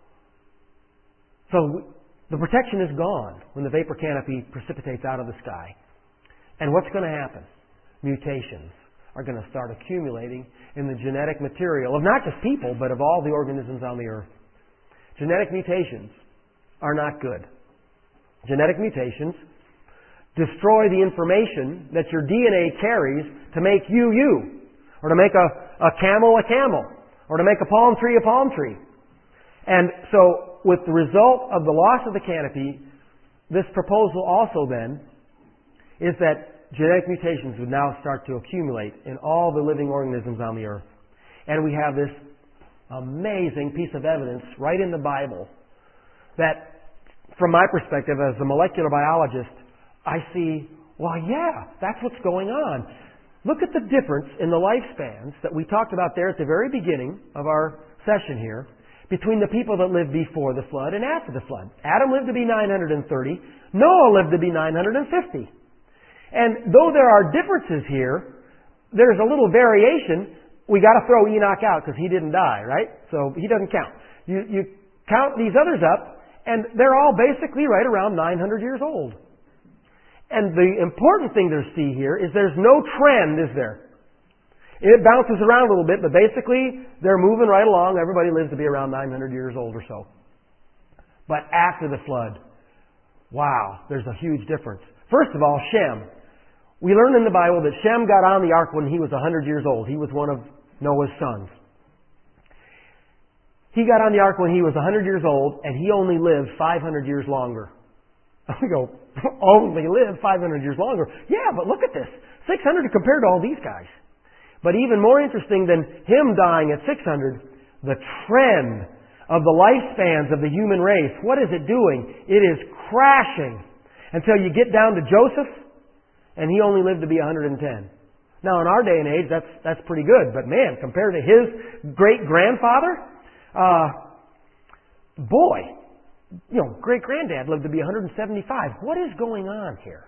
so the protection is gone when the vapor canopy precipitates out of the sky. And what's going to happen? Mutations are going to start accumulating in the genetic material of not just people, but of all the organisms on the earth. Genetic mutations are not good. Genetic mutations destroy the information that your DNA carries to make you, or to make a camel, or to make a palm tree. And so, with the result of the loss of the canopy, this proposal also then is that genetic mutations would now start to accumulate in all the living organisms on the earth. And we have this amazing piece of evidence right in the Bible that, from my perspective as a molecular biologist, I see, well, yeah, that's what's going on. Look at the difference in the lifespans that we talked about there at the very beginning of our session here between the people that lived before the flood and after the flood. Adam lived to be 930. Noah lived to be 950. And though there are differences here, there's a little variation. We got to throw Enoch out because he didn't die, right? So he doesn't count. You count these others up, and they're all basically right around 900 years old. And the important thing to see here is there's no trend, is there? It bounces around a little bit, but basically they're moving right along. Everybody lives to be around 900 years old or so. But after the flood, wow, there's a huge difference. First of all, Shem. We learn in the Bible that Shem got on the ark when he was 100 years old. He was one of Noah's sons. He got on the ark when he was 100 years old, and he only lived 500 years longer We go, only live 500 years longer. Yeah, but look at this. 600 compared to all these guys. But even more interesting than him dying at 600, the trend of the lifespans of the human race. What is it doing? It is crashing until you get down to Joseph, and he only lived to be 110. Now, in our day and age, that's pretty good. But man, compared to his great-grandfather, great-granddad lived to be 175. What is going on here?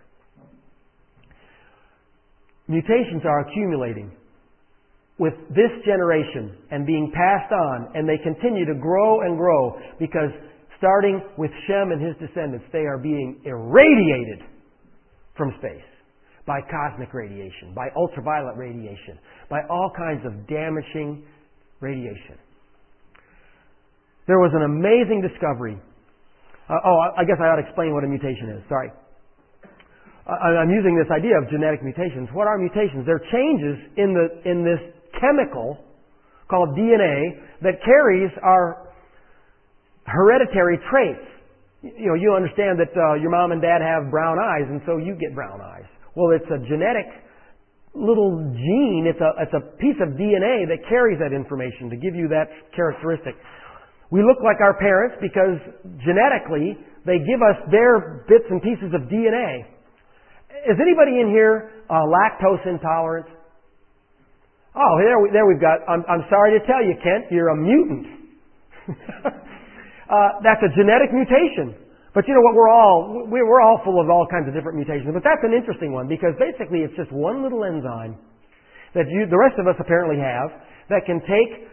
Mutations are accumulating with this generation and being passed on, and they continue to grow and grow because starting with Shem and his descendants, they are being irradiated from space by cosmic radiation, by ultraviolet radiation, by all kinds of damaging radiation. There was an amazing discovery. I guess I ought to explain what a mutation is. Sorry. I'm using this idea of genetic mutations. What are mutations? They're changes in this chemical called DNA that carries our hereditary traits. You understand that your mom and dad have brown eyes, and so you get brown eyes. Well, it's a genetic little gene. It's a piece of DNA that carries that information to give you that characteristic. We look like our parents because genetically they give us their bits and pieces of DNA. Is anybody in here lactose intolerant? Oh, there we've got. I'm sorry to tell you, Kent, you're a mutant. That's a genetic mutation. But you know what? We're all full of all kinds of different mutations. But that's an interesting one because basically it's just one little enzyme that the rest of us apparently have that can take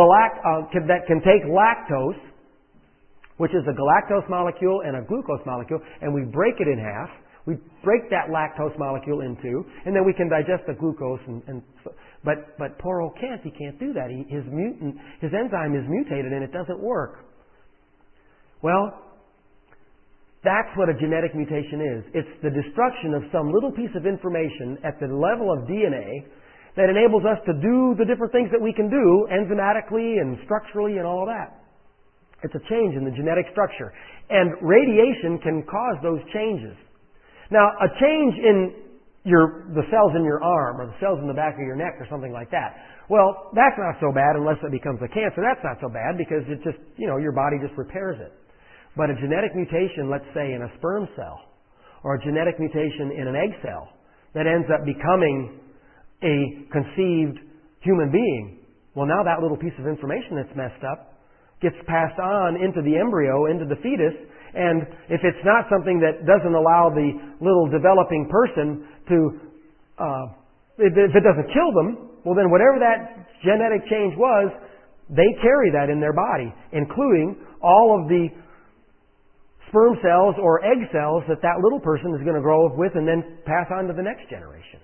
lactose, which is a galactose molecule and a glucose molecule, and we break it in half. We break that lactose molecule in two, and then we can digest the glucose. But poor old Kent, he can't do that. His enzyme is mutated, and it doesn't work. Well, that's what a genetic mutation is. It's the destruction of some little piece of information at the level of DNA that enables us to do the different things that we can do enzymatically and structurally and all of that. It's a change in the genetic structure. And radiation can cause those changes. Now, a change in the cells in your arm or the cells in the back of your neck or something like that, well, that's not so bad unless it becomes a cancer. That's not so bad because it just, your body just repairs it. But a genetic mutation, let's say in a sperm cell, or a genetic mutation in an egg cell that ends up becoming a conceived human being, well, now that little piece of information that's messed up gets passed on into the embryo, into the fetus, and if it's not something that doesn't allow the little developing person to, if it doesn't kill them, well then whatever that genetic change was, they carry that in their body, including all of the sperm cells or egg cells that little person is going to grow up with and then pass on to the next generation.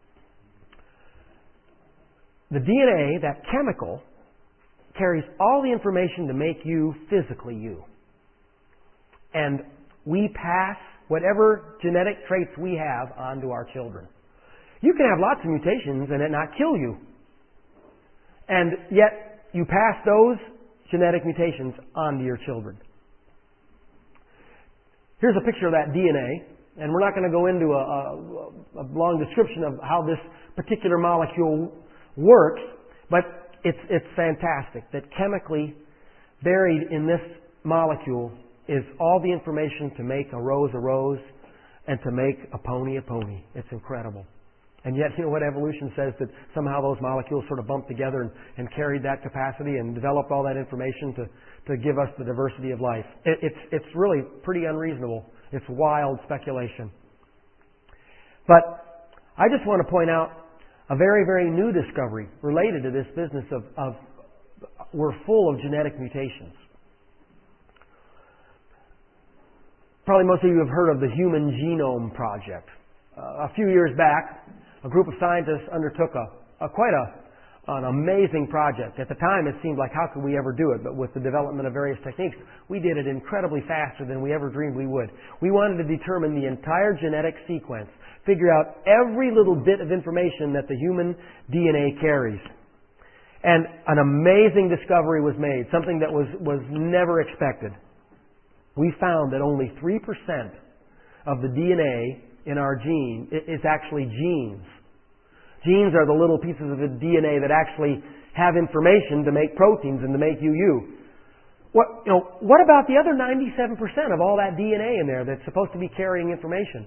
The DNA, that chemical, carries all the information to make you physically you. And we pass whatever genetic traits we have on to our children. You can have lots of mutations and it not kill you. And yet you pass those genetic mutations on to your children. Here's a picture of that DNA, and we're not going to go into a long description of how this particular molecule works, but it's fantastic that chemically buried in this molecule is all the information to make a rose and to make a pony a pony. It's incredible. And yet, what evolution says that somehow those molecules sort of bumped together and carried that capacity and developed all that information to give us the diversity of life. It's really pretty unreasonable. It's wild speculation. But I just want to point out a very, very new discovery related to this business of we're full of genetic mutations. Probably most of you have heard of the Human Genome Project. A few years back, a group of scientists undertook quite an amazing project. At the time, it seemed like, how could we ever do it? But with the development of various techniques, we did it incredibly faster than we ever dreamed we would. We wanted to determine the entire genetic sequence, figure out every little bit of information that the human DNA carries. And an amazing discovery was made, something that was never expected. We found that only 3% of the DNA in our gene is actually genes. Genes are the little pieces of the DNA that actually have information to make proteins and to make you. What about the other 97% of all that DNA in there that's supposed to be carrying information?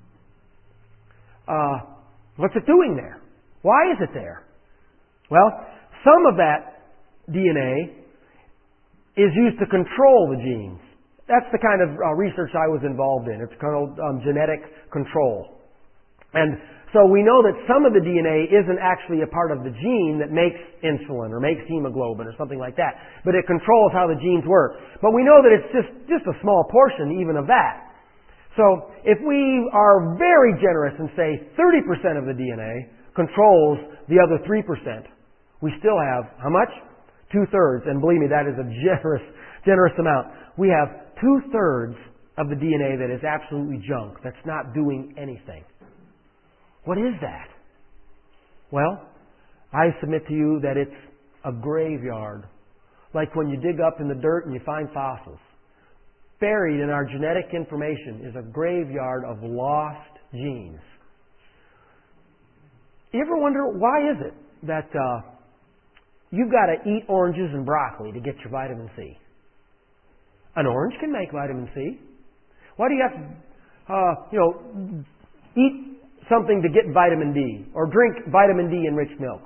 What's it doing there? Why is it there? Well, some of that DNA is used to control the genes. That's the kind of research I was involved in. It's called genetic control. And so we know that some of the DNA isn't actually a part of the gene that makes insulin or makes hemoglobin or something like that. But it controls how the genes work. But we know that it's just a small portion even of that. So if we are very generous and say 30% of the DNA controls the other 3%, we still have, how much? 2/3. And believe me, that is a generous amount. We have 2/3 of the DNA that is absolutely junk, that's not doing anything. What is that? Well, I submit to you that it's a graveyard. Like when you dig up in the dirt and you find fossils. Buried in our genetic information is a graveyard of lost genes. You ever wonder, why is it that you've got to eat oranges and broccoli to get your vitamin C? An orange can make vitamin C. Why do you have to, eat something to get vitamin D or drink vitamin D enriched milk?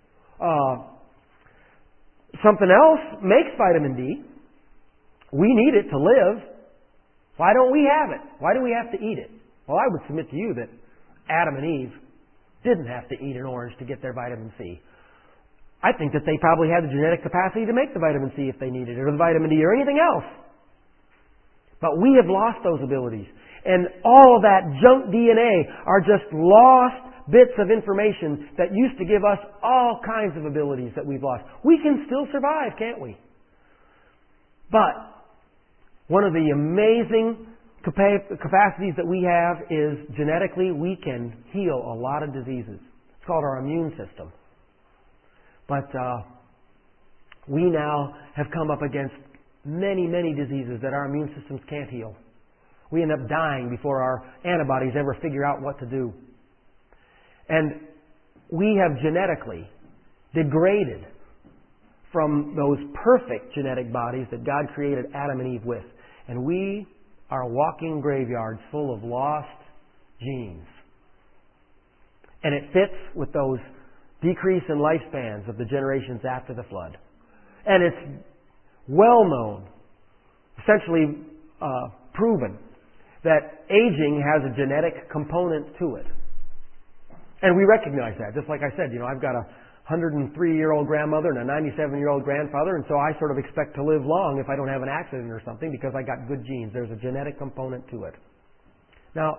Something else makes vitamin D. We need it to live. Why don't we have it? Why do we have to eat it? Well, I would submit to you that Adam and Eve didn't have to eat an orange to get their vitamin C. I think that they probably had the genetic capacity to make the vitamin C if they needed it, or the vitamin D, or anything else. But we have lost those abilities. And all of that junk DNA are just lost bits of information that used to give us all kinds of abilities that we've lost. We can still survive, can't we? But one of the amazing capacities that we have is genetically we can heal a lot of diseases. It's called our immune system. But we now have come up against many, many diseases that our immune systems can't heal. We end up dying before our antibodies ever figure out what to do. And we have genetically degraded from those perfect genetic bodies that God created Adam and Eve with. And we are walking graveyards full of lost genes. And it fits with those decrease in lifespans of the generations after the flood. And it's well known, essentially proven, that aging has a genetic component to it. And we recognize that. Just like I said, I've got a 103-year-old grandmother and a 97-year-old grandfather, and so I sort of expect to live long if I don't have an accident or something because I got good genes. There's a genetic component to it. Now,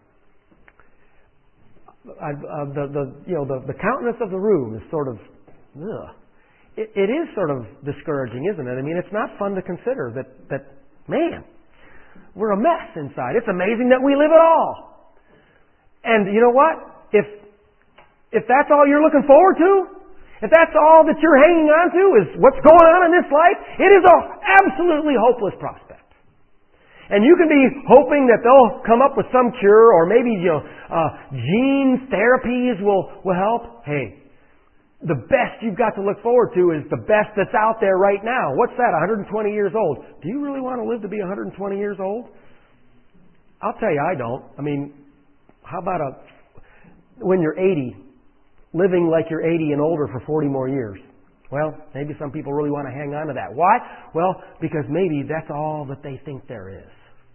the countenance of the room is sort of, it is sort of discouraging, isn't it? I mean, it's not fun to consider that man, we're a mess inside. It's amazing that we live at all. And you know what? If that's all you're looking forward to, if that's all that you're hanging on to is what's going on in this life, it is an absolutely hopeless prospect. And you can be hoping that they'll come up with some cure, or maybe gene therapies will help. Hey, the best you've got to look forward to is the best that's out there right now. What's that? 120 years old. Do you really want to live to be 120 years old? I'll tell you, I don't. I mean, how about when you're 80, living like you're 80 and older for 40 more years? Well, maybe some people really want to hang on to that. Why? Well, because maybe that's all that they think there is.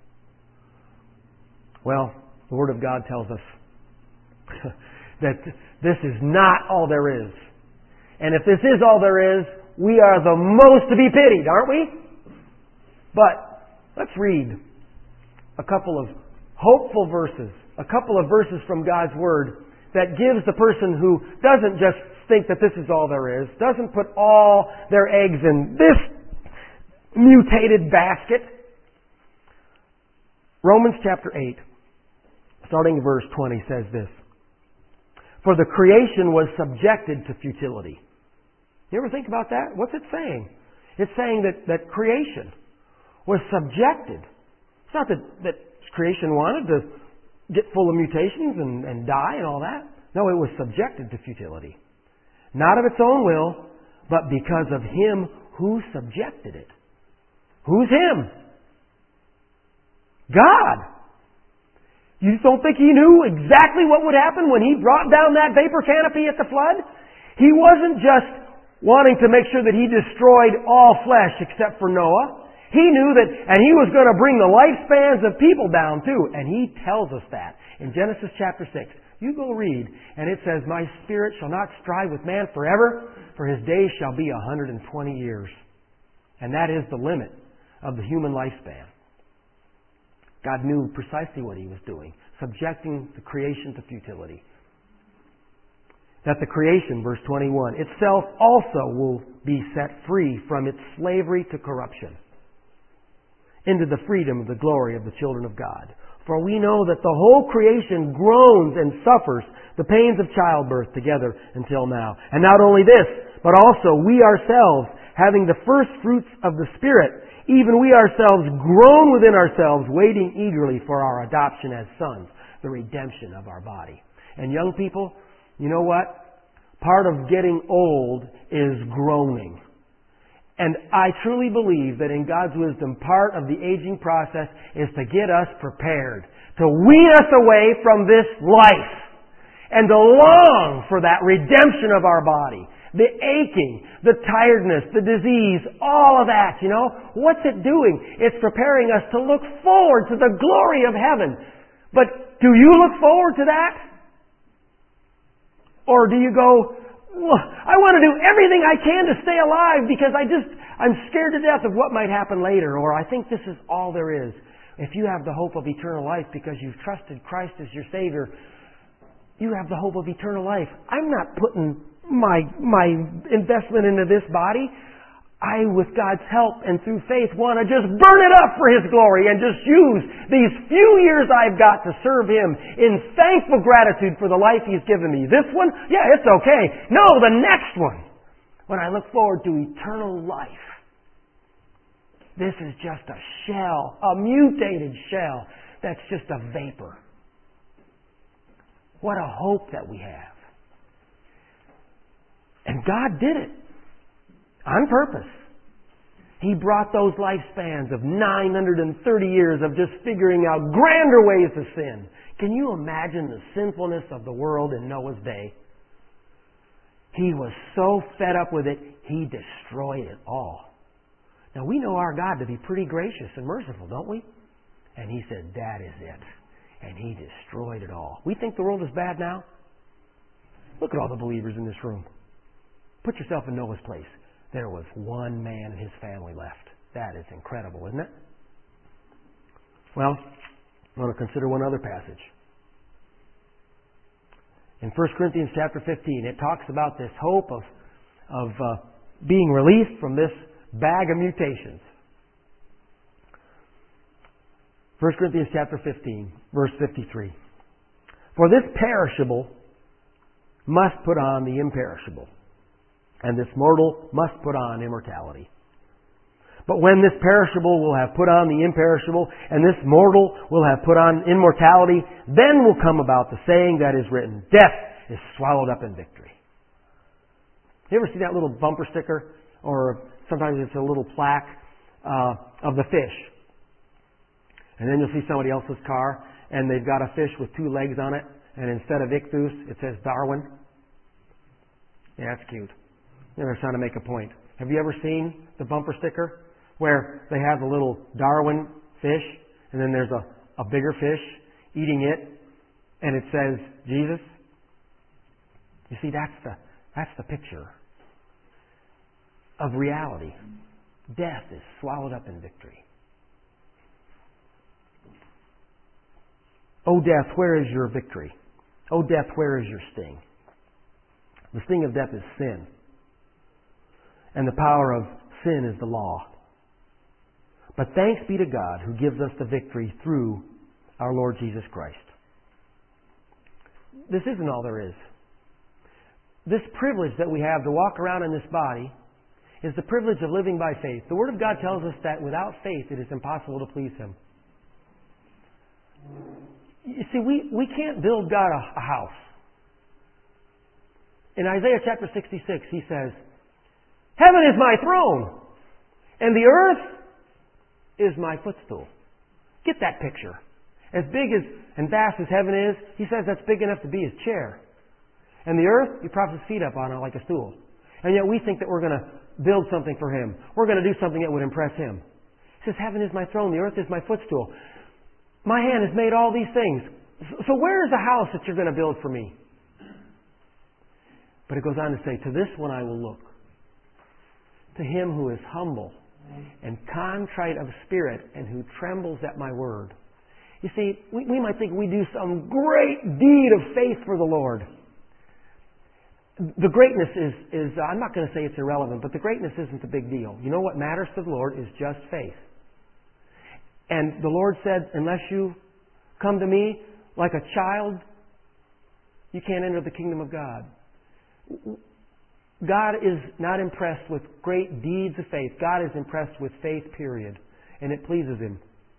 Well, the Word of God tells us that this is not all there is. And if this is all there is, we are the most to be pitied, aren't we? But let's read a couple of hopeful verses, a couple of verses from God's Word that gives the person who doesn't just think that this is all there is, doesn't put all their eggs in this mutated basket. Romans chapter 8, starting verse 20, says this: "For the creation was subjected to futility." You ever think about that? What's it saying? It's saying that creation was subjected. It's not that creation wanted to get full of mutations and die and all that. No, it was subjected to futility. Not of its own will, but because of Him who subjected it. Who's Him? God. You don't think He knew exactly what would happen when He brought down that vapor canopy at the flood? He wasn't just wanting to make sure that He destroyed all flesh except for Noah. He knew that, and He was going to bring the lifespans of people down too. And He tells us that in Genesis chapter 6. You go read, and it says, My spirit shall not strive with man forever, for his days shall be 120 years. And that is the limit of the human lifespan. God knew precisely what He was doing, subjecting the creation to futility. That the creation, verse 21, itself also will be set free from its slavery to corruption into the freedom of the glory of the children of God. For we know that the whole creation groans and suffers the pains of childbirth together until now. And not only this, but also we ourselves, having the first fruits of the Spirit, even we ourselves groan within ourselves, waiting eagerly for our adoption as sons, the redemption of our body. And young people, you know what? Part of getting old is groaning. And I truly believe that in God's wisdom, part of the aging process is to get us prepared, to wean us away from this life, and to long for that redemption of our body. The aching, the tiredness, the disease, all of that, you know. What's it doing? It's preparing us to look forward to the glory of heaven. But do you look forward to that? Or do you go, I want to do everything I can to stay alive because I'm scared to death of what might happen later, or I think this is all there is. If you have the hope of eternal life because you've trusted Christ as your Savior, you have the hope of eternal life. I'm not putting my investment into this body. I, with God's help and through faith, want to just burn it up for His glory and just use these few years I've got to serve Him in thankful gratitude for the life He's given me. This one, yeah, it's okay. No, the next one, when I look forward to eternal life. This is just a shell, a mutated shell that's just a vapor. What a hope that we have. And God did it. On purpose. He brought those lifespans of 930 years of just figuring out grander ways to sin. Can you imagine the sinfulness of the world in Noah's day? He was so fed up with it, He destroyed it all. Now we know our God to be pretty gracious and merciful, don't we? And He said, that is it. And He destroyed it all. We think the world is bad now? Look at all the believers in this room. Put yourself in Noah's place. There was one man and his family left. That is incredible, isn't it? Well, I want to consider one other passage. In 1 Corinthians chapter 15, it talks about this hope of being released from this bag of mutations. 1 Corinthians chapter 15, verse 53. For this perishable must put on the imperishable, and this mortal must put on immortality. But when this perishable will have put on the imperishable, and this mortal will have put on immortality, then will come about the saying that is written, death is swallowed up in victory. You ever see that little bumper sticker? Or sometimes it's a little plaque of the fish. And then you'll see somebody else's car, and they've got a fish with two legs on it, and instead of Ichthus, it says Darwin. Yeah, that's cute. They're trying to make a point. Have you ever seen the bumper sticker where they have the little Darwin fish and then there's a bigger fish eating it and it says Jesus? You see, that's the picture of reality. Death is swallowed up in victory. O death, where is your victory? O death, where is your sting? The sting of death is sin. And the power of sin is the law. But thanks be to God who gives us the victory through our Lord Jesus Christ. This isn't all there is. This privilege that we have to walk around in this body is the privilege of living by faith. The Word of God tells us that without faith it is impossible to please Him. You see, we can't build God a house. In Isaiah chapter 66, He says, Heaven is my throne, and the earth is my footstool. Get that picture. As big as and vast as heaven is, He says that's big enough to be His chair. And the earth, He props His feet up on it like a stool. And yet we think that we're going to build something for Him. We're going to do something that would impress Him. He says, Heaven is my throne, the earth is my footstool. My hand has made all these things. So where is the house that you're going to build for me? But it goes on to say, to this one I will look. To him who is humble and contrite of spirit and who trembles at my word. You see, we might think we do some great deed of faith for the Lord. The greatness is I'm not going to say it's irrelevant, but the greatness isn't the big deal. You know what matters to the Lord is just faith. And the Lord said, unless you come to me like a child, you can't enter the kingdom of God. God is not impressed with great deeds of faith. God is impressed with faith, period. And it pleases Him.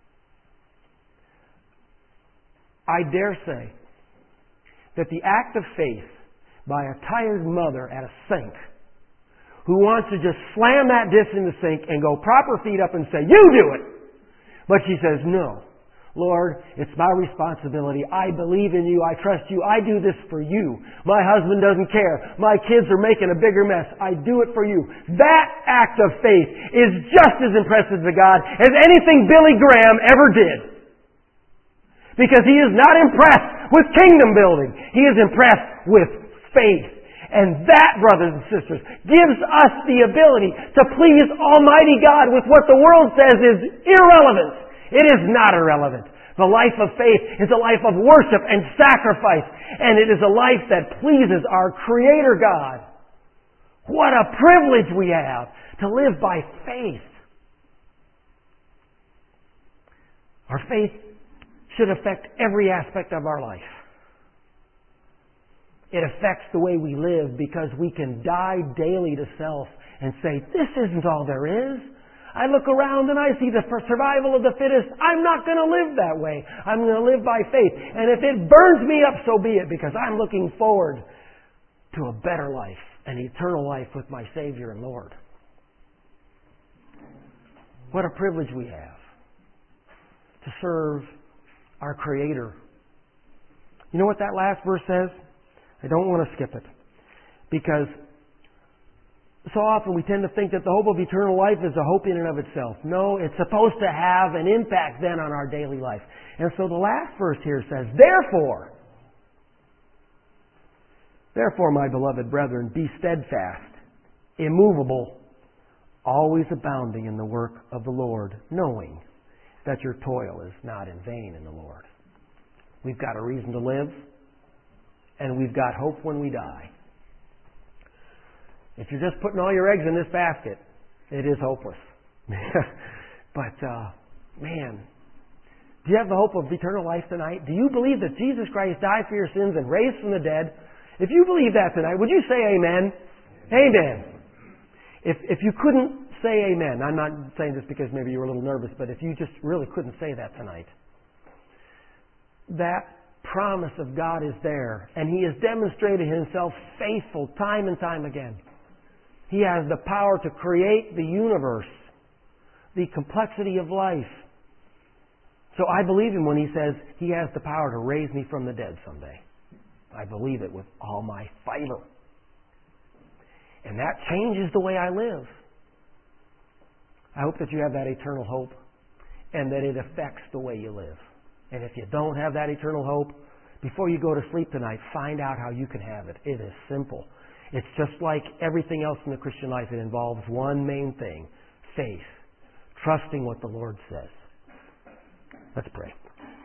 I dare say that the act of faith by a tired mother at a sink who wants to just slam that dish in the sink and go prop her feet up and say, you do it! But she says, no. Lord, it's my responsibility. I believe in you. I trust you. I do this for you. My husband doesn't care. My kids are making a bigger mess. I do it for you. That act of faith is just as impressive to God as anything Billy Graham ever did. Because He is not impressed with kingdom building. He is impressed with faith. And that, brothers and sisters, gives us the ability to please Almighty God with what the world says is irrelevant. It is not irrelevant. The life of faith is a life of worship and sacrifice. And it is a life that pleases our Creator God. What a privilege we have to live by faith. Our faith should affect every aspect of our life. It affects the way we live because we can die daily to self and say, this isn't all there is. I look around and I see the survival of the fittest. I'm not going to live that way. I'm going to live by faith. And if it burns me up, so be it, because I'm looking forward to a better life, an eternal life with my Savior and Lord. What a privilege we have to serve our Creator. You know what that last verse says? I don't want to skip it, because so often we tend to think that the hope of eternal life is a hope in and of itself. No, it's supposed to have an impact then on our daily life. And so the last verse here says, Therefore, my beloved brethren, be steadfast, immovable, always abounding in the work of the Lord, knowing that your toil is not in vain in the Lord. We've got a reason to live, and we've got hope when we die. If you're just putting all your eggs in this basket, it is hopeless. But, man, do you have the hope of eternal life tonight? Do you believe that Jesus Christ died for your sins and raised from the dead? If you believe that tonight, would you say amen? Amen. If you couldn't say amen, I'm not saying this because maybe you were a little nervous, but if you just really couldn't say that tonight, that promise of God is there, and He has demonstrated Himself faithful time and time again. He has the power to create the universe, the complexity of life. So I believe Him when He says He has the power to raise me from the dead someday. I believe it with all my fiber. And that changes the way I live. I hope that you have that eternal hope and that it affects the way you live. And if you don't have that eternal hope, before you go to sleep tonight, find out how you can have it. It is simple. It's just like everything else in the Christian life. It involves one main thing: faith. Trusting what the Lord says. Let's pray.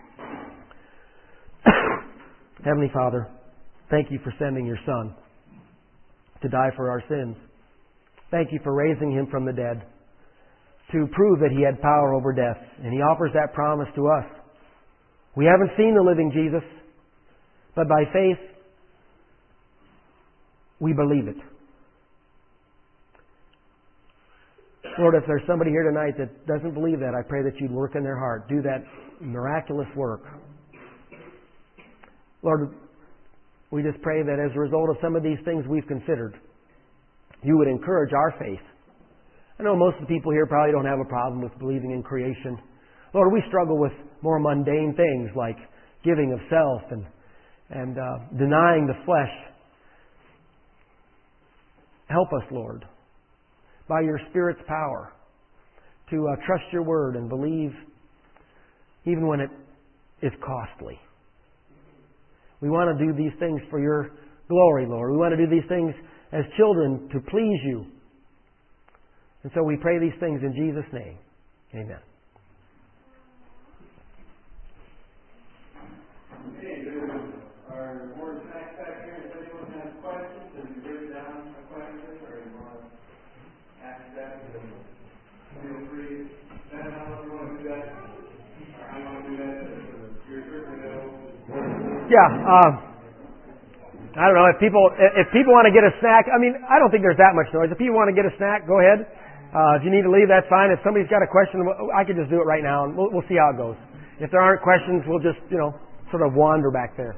Heavenly Father, thank You for sending Your Son to die for our sins. Thank You for raising Him from the dead to prove that He had power over death. And He offers that promise to us. We haven't seen the living Jesus, but by faith, we believe it. Lord, if there's somebody here tonight that doesn't believe that, I pray that You'd work in their heart. Do that miraculous work Lord, we just pray that as a result of some of these things we've considered, You would encourage our faith. I know most of the people here probably don't have a problem with believing in creation. Lord, we struggle with more mundane things like giving of self and denying the flesh. Help us, Lord, by Your Spirit's power to trust Your Word and believe even when it is costly. We want to do these things for Your glory, Lord. We want to do these things as children to please You. And so we pray these things in Jesus' name. Amen. Okay, there's our word snack back here. If anyone has questions, if you write down a question or you want to ask that, then feel free. I don't know if you want to do that, or how you want to do that. You're certainly available. Yeah, I don't know if people want to get a snack. I mean, I don't think there's that much noise. If people want to get a snack, go ahead. If you need to leave, that's fine. If somebody's got a question, I could just do it right now, and we'll see how it goes. If there aren't questions, we'll just sort of wander back there.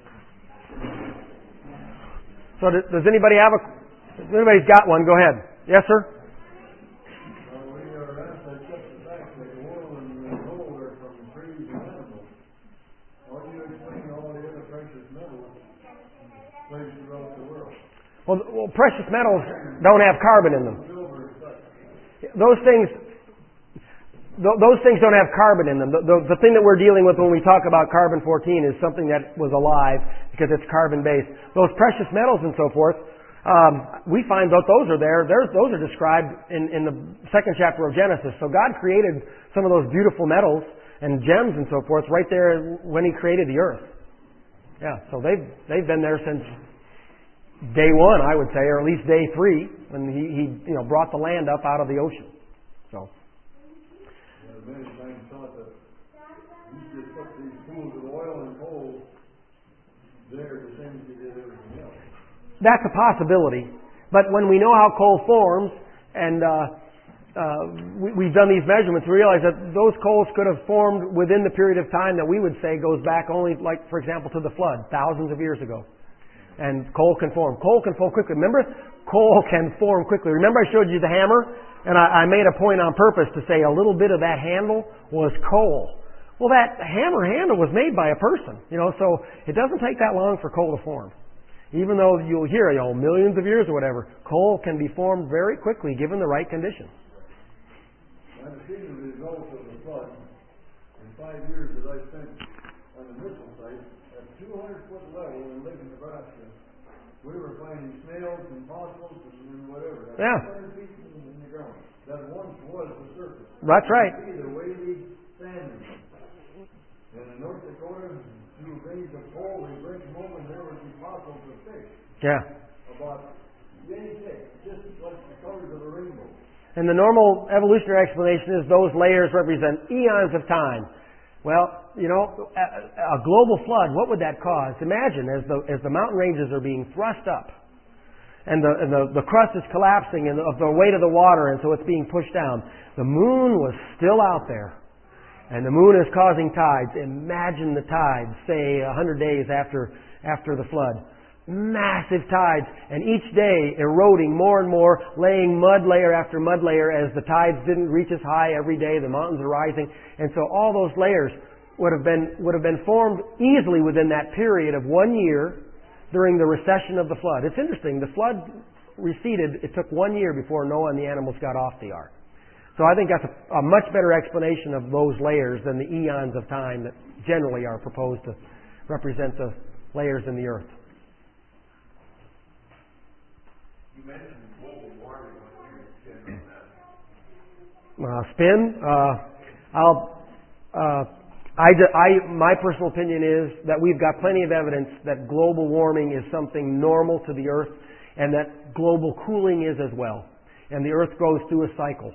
So does anybody have if anybody's got one, go ahead. Yes, sir? We are asked to accept the fact that oil and gold are from trees and animals. How do you explain all the other precious metals placed throughout the world? Well, precious metals don't have carbon in them. Silver is such. Those things don't have carbon in them. The thing that we're dealing with when we talk about carbon-14 is something that was alive because it's carbon-based. Those precious metals and so forth, we find that those are there. Those are described in the second chapter of Genesis. So God created some of those beautiful metals and gems and so forth right there when He created the earth. Yeah, so they've been there since day one, I would say, or at least day 3 when he brought the land up out of the ocean. So. Many times thought that you just put these pools of oil and coal there the same as you did everything else. That's a possibility. But when we know how coal forms, and we've done these measurements, we realize that those coals could have formed within the period of time that we would say goes back only, like, for example, to the flood, thousands of years ago. And coal can form. Coal can form quickly. Remember? Coal can form quickly. Remember I showed you the hammer? And I made a point on purpose to say a little bit of that handle was coal. Well, that hammer handle was made by a person, so it doesn't take that long for coal to form. Even though you'll hear, millions of years or whatever, coal can be formed very quickly given the right conditions. I've seen the results of the flood in 5 years that I spent on the missile site at 200-foot level in Lincoln, Nebraska. We were finding snails and fossils and whatever. Yeah. 100 feet in the ground. That once was the surface. That's right. See the wavy sand. And in North Dakota, through veins of coal, we break them open, there would be fossils of fish. Yeah. About yay thick, just like the colors of a rainbow. And the normal evolutionary explanation is those layers represent eons of time. Well, a global flood, what would that cause? Imagine as the mountain ranges are being thrust up and the crust is collapsing and of the weight of the water, and so it's being pushed down. The moon was still out there, and the moon is causing tides. Imagine the tides, say 100 days after the flood. Massive tides, and each day eroding more and more, laying mud layer after mud layer as the tides didn't reach as high every day. The mountains are rising, and so all those layers would have been formed easily within that period of 1 year during the recession of the flood. It's interesting. The flood receded. It took 1 year before Noah and the animals got off the ark. So I think that's a much better explanation of those layers than the eons of time that generally are proposed to represent the layers in the earth. You mentioned global warming. What's your spin on that? My personal opinion is that we've got plenty of evidence that global warming is something normal to the earth, and that global cooling is as well. And the earth goes through a cycle.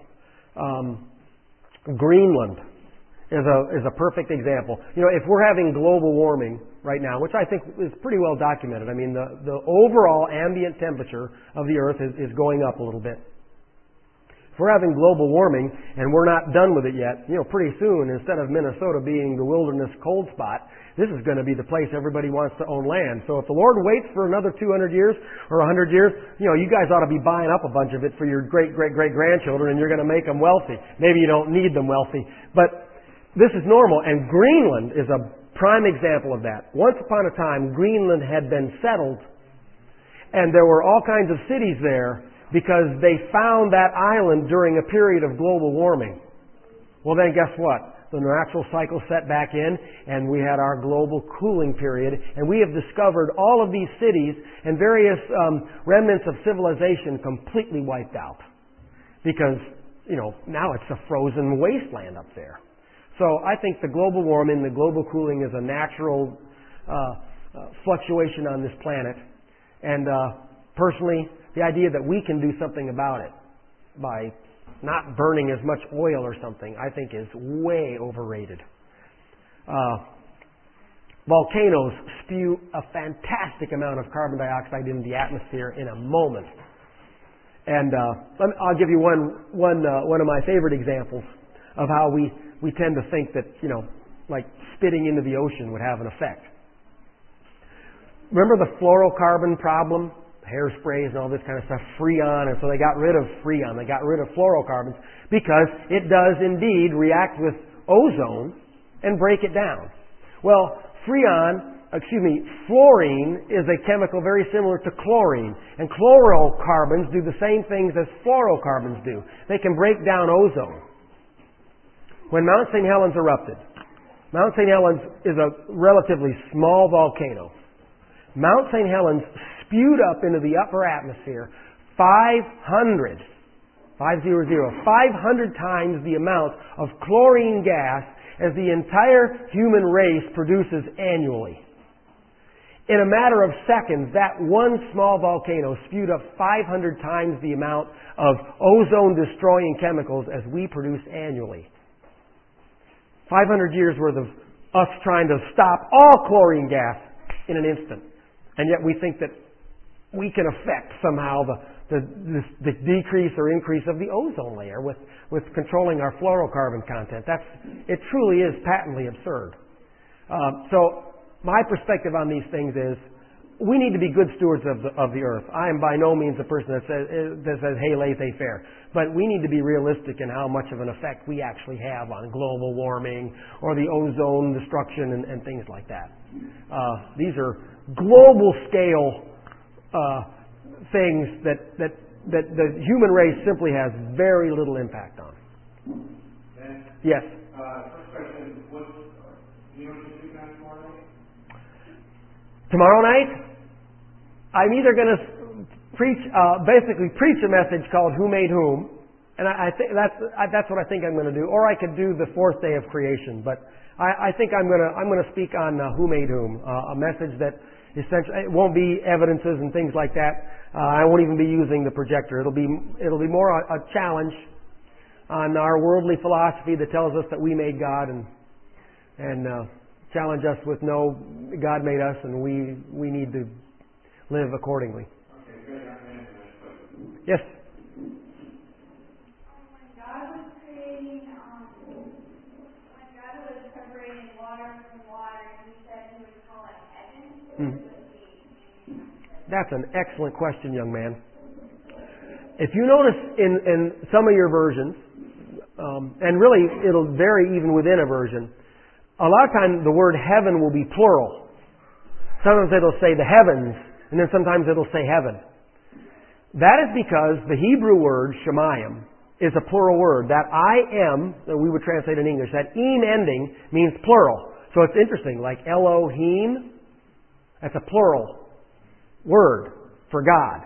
Greenland is a perfect example. If we're having global warming right now, which I think is pretty well documented, I mean, the overall ambient temperature of the earth is going up a little bit. If we're having global warming and we're not done with it yet, pretty soon, instead of Minnesota being the wilderness cold spot, this is going to be the place everybody wants to own land. So if the Lord waits for another 200 years or 100 years, you guys ought to be buying up a bunch of it for your great-great-great-grandchildren, and you're going to make them wealthy. Maybe you don't need them wealthy. But this is normal, and Greenland is a prime example of that. Once upon a time, Greenland had been settled, and there were all kinds of cities there because they found that island during a period of global warming. Well, then guess what? The natural cycle set back in, and we had our global cooling period, and we have discovered all of these cities and various remnants of civilization completely wiped out. Because, now it's a frozen wasteland up there. So I think the global warming, the global cooling is a natural fluctuation on this planet. And personally, the idea that we can do something about it by not burning as much oil or something, I think is way overrated. Volcanoes spew a fantastic amount of carbon dioxide into the atmosphere in a moment. And I'll give you one of my favorite examples of how we tend to think that, like spitting into the ocean would have an effect. Remember the fluorocarbon problem? Hairsprays and all this kind of stuff, Freon, and so they got rid of Freon. They got rid of fluorocarbons because it does indeed react with ozone and break it down. Well, fluorine is a chemical very similar to chlorine, and chlorocarbons do the same things as fluorocarbons do. They can break down ozone. When Mount St. Helens erupted, Mount St. Helens is a relatively small volcano. Mount St. Helens spewed up into the upper atmosphere 500 times the amount of chlorine gas as the entire human race produces annually. In a matter of seconds, that one small volcano spewed up 500 times the amount of ozone-destroying chemicals as we produce annually. 500 years worth of us trying to stop all chlorine gas in an instant. And yet we think that we can affect somehow the decrease or increase of the ozone layer with controlling our fluorocarbon content. It truly is patently absurd. So my perspective on these things is we need to be good stewards of the earth. I am by no means a person that says hey, laissez-faire. But we need to be realistic in how much of an effect we actually have on global warming or the ozone destruction and things like that. These are global scale things that the human race simply has very little impact on. Ben? Yes. First question, do you know what you're speaking on tomorrow night? Tomorrow night, I'm either going to preach a message called "Who Made Whom," and I think that's what I think I'm going to do. Or I could do the fourth day of creation, but I think I'm going to speak on "Who Made Whom," a message that essentially it won't be evidences and things like that. I won't even be using the projector. It'll be more a challenge on our worldly philosophy that tells us that we made God and challenge us with no, God made us and we need to live accordingly. Okay, good. Yes. When God was creating, when God was separating water from water, He said He would call it heaven. That's an excellent question, young man. If you notice in some of your versions, and really it'll vary even within a version, a lot of times the word heaven will be plural. Sometimes it'll say the heavens, and then sometimes it'll say heaven. That is because the Hebrew word shemayim is a plural word. That I am, that we would translate in English, that im ending means plural. So it's interesting, like Elohim, that's a plural word for God.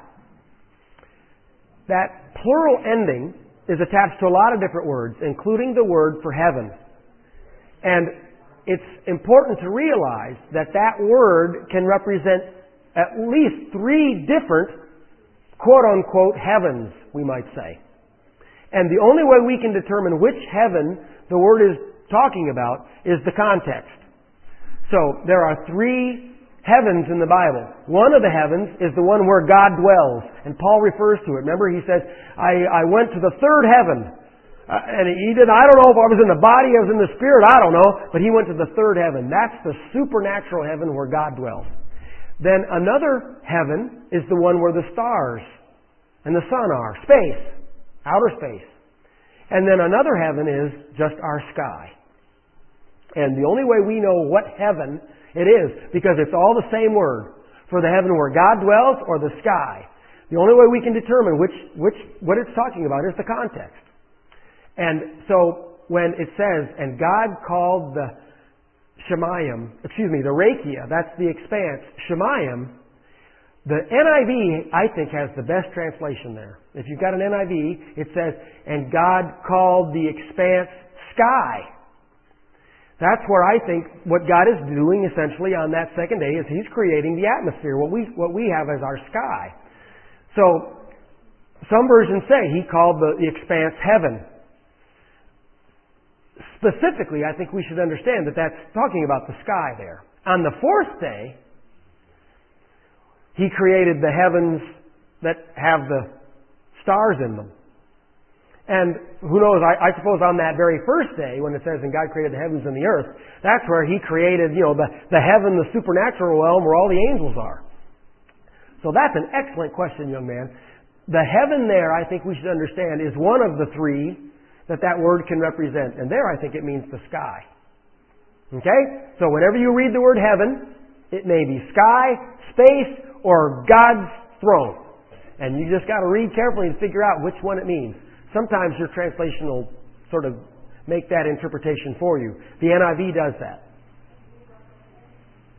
That plural ending is attached to a lot of different words, including the word for heaven. And it's important to realize that that word can represent at least three different quote-unquote heavens, we might say. And the only way we can determine which heaven the word is talking about is the context. So there are three heavens in the Bible. One of the heavens is the one where God dwells. And Paul refers to it. Remember, he says, I went to the third heaven. And he did, I don't know if I was in the body, I was in the spirit, I don't know. But he went to the third heaven. That's the supernatural heaven where God dwells. Then another heaven is the one where the stars and the sun are. Space. Outer space. And then another heaven is just our sky. And the only way we know what heaven it is, because it's all the same word for the heaven where God dwells or the sky. The only way we can determine what it's talking about is the context. And so when it says, and God called the the Rakia, that's the expanse, Shemayim, the NIV, I think, has the best translation there. If you've got an NIV, it says, and God called the expanse sky. That's where I think what God is doing essentially on that second day is He's creating the atmosphere, what we have as our sky. So, some versions say He called the expanse heaven. Specifically, I think we should understand that that's talking about the sky there. On the fourth day, He created the heavens that have the stars in them. And who knows, I suppose on that very first day, when it says, and God created the heavens and the earth, that's where He created, the heaven, the supernatural realm where all the angels are. So that's an excellent question, young man. The heaven there, I think we should understand, is one of the three that word can represent. And there I think it means the sky. Okay? So whenever you read the word heaven, it may be sky, space, or God's throne. And you just got to read carefully and figure out which one it means. Sometimes your translation will sort of make that interpretation for you. The NIV does that.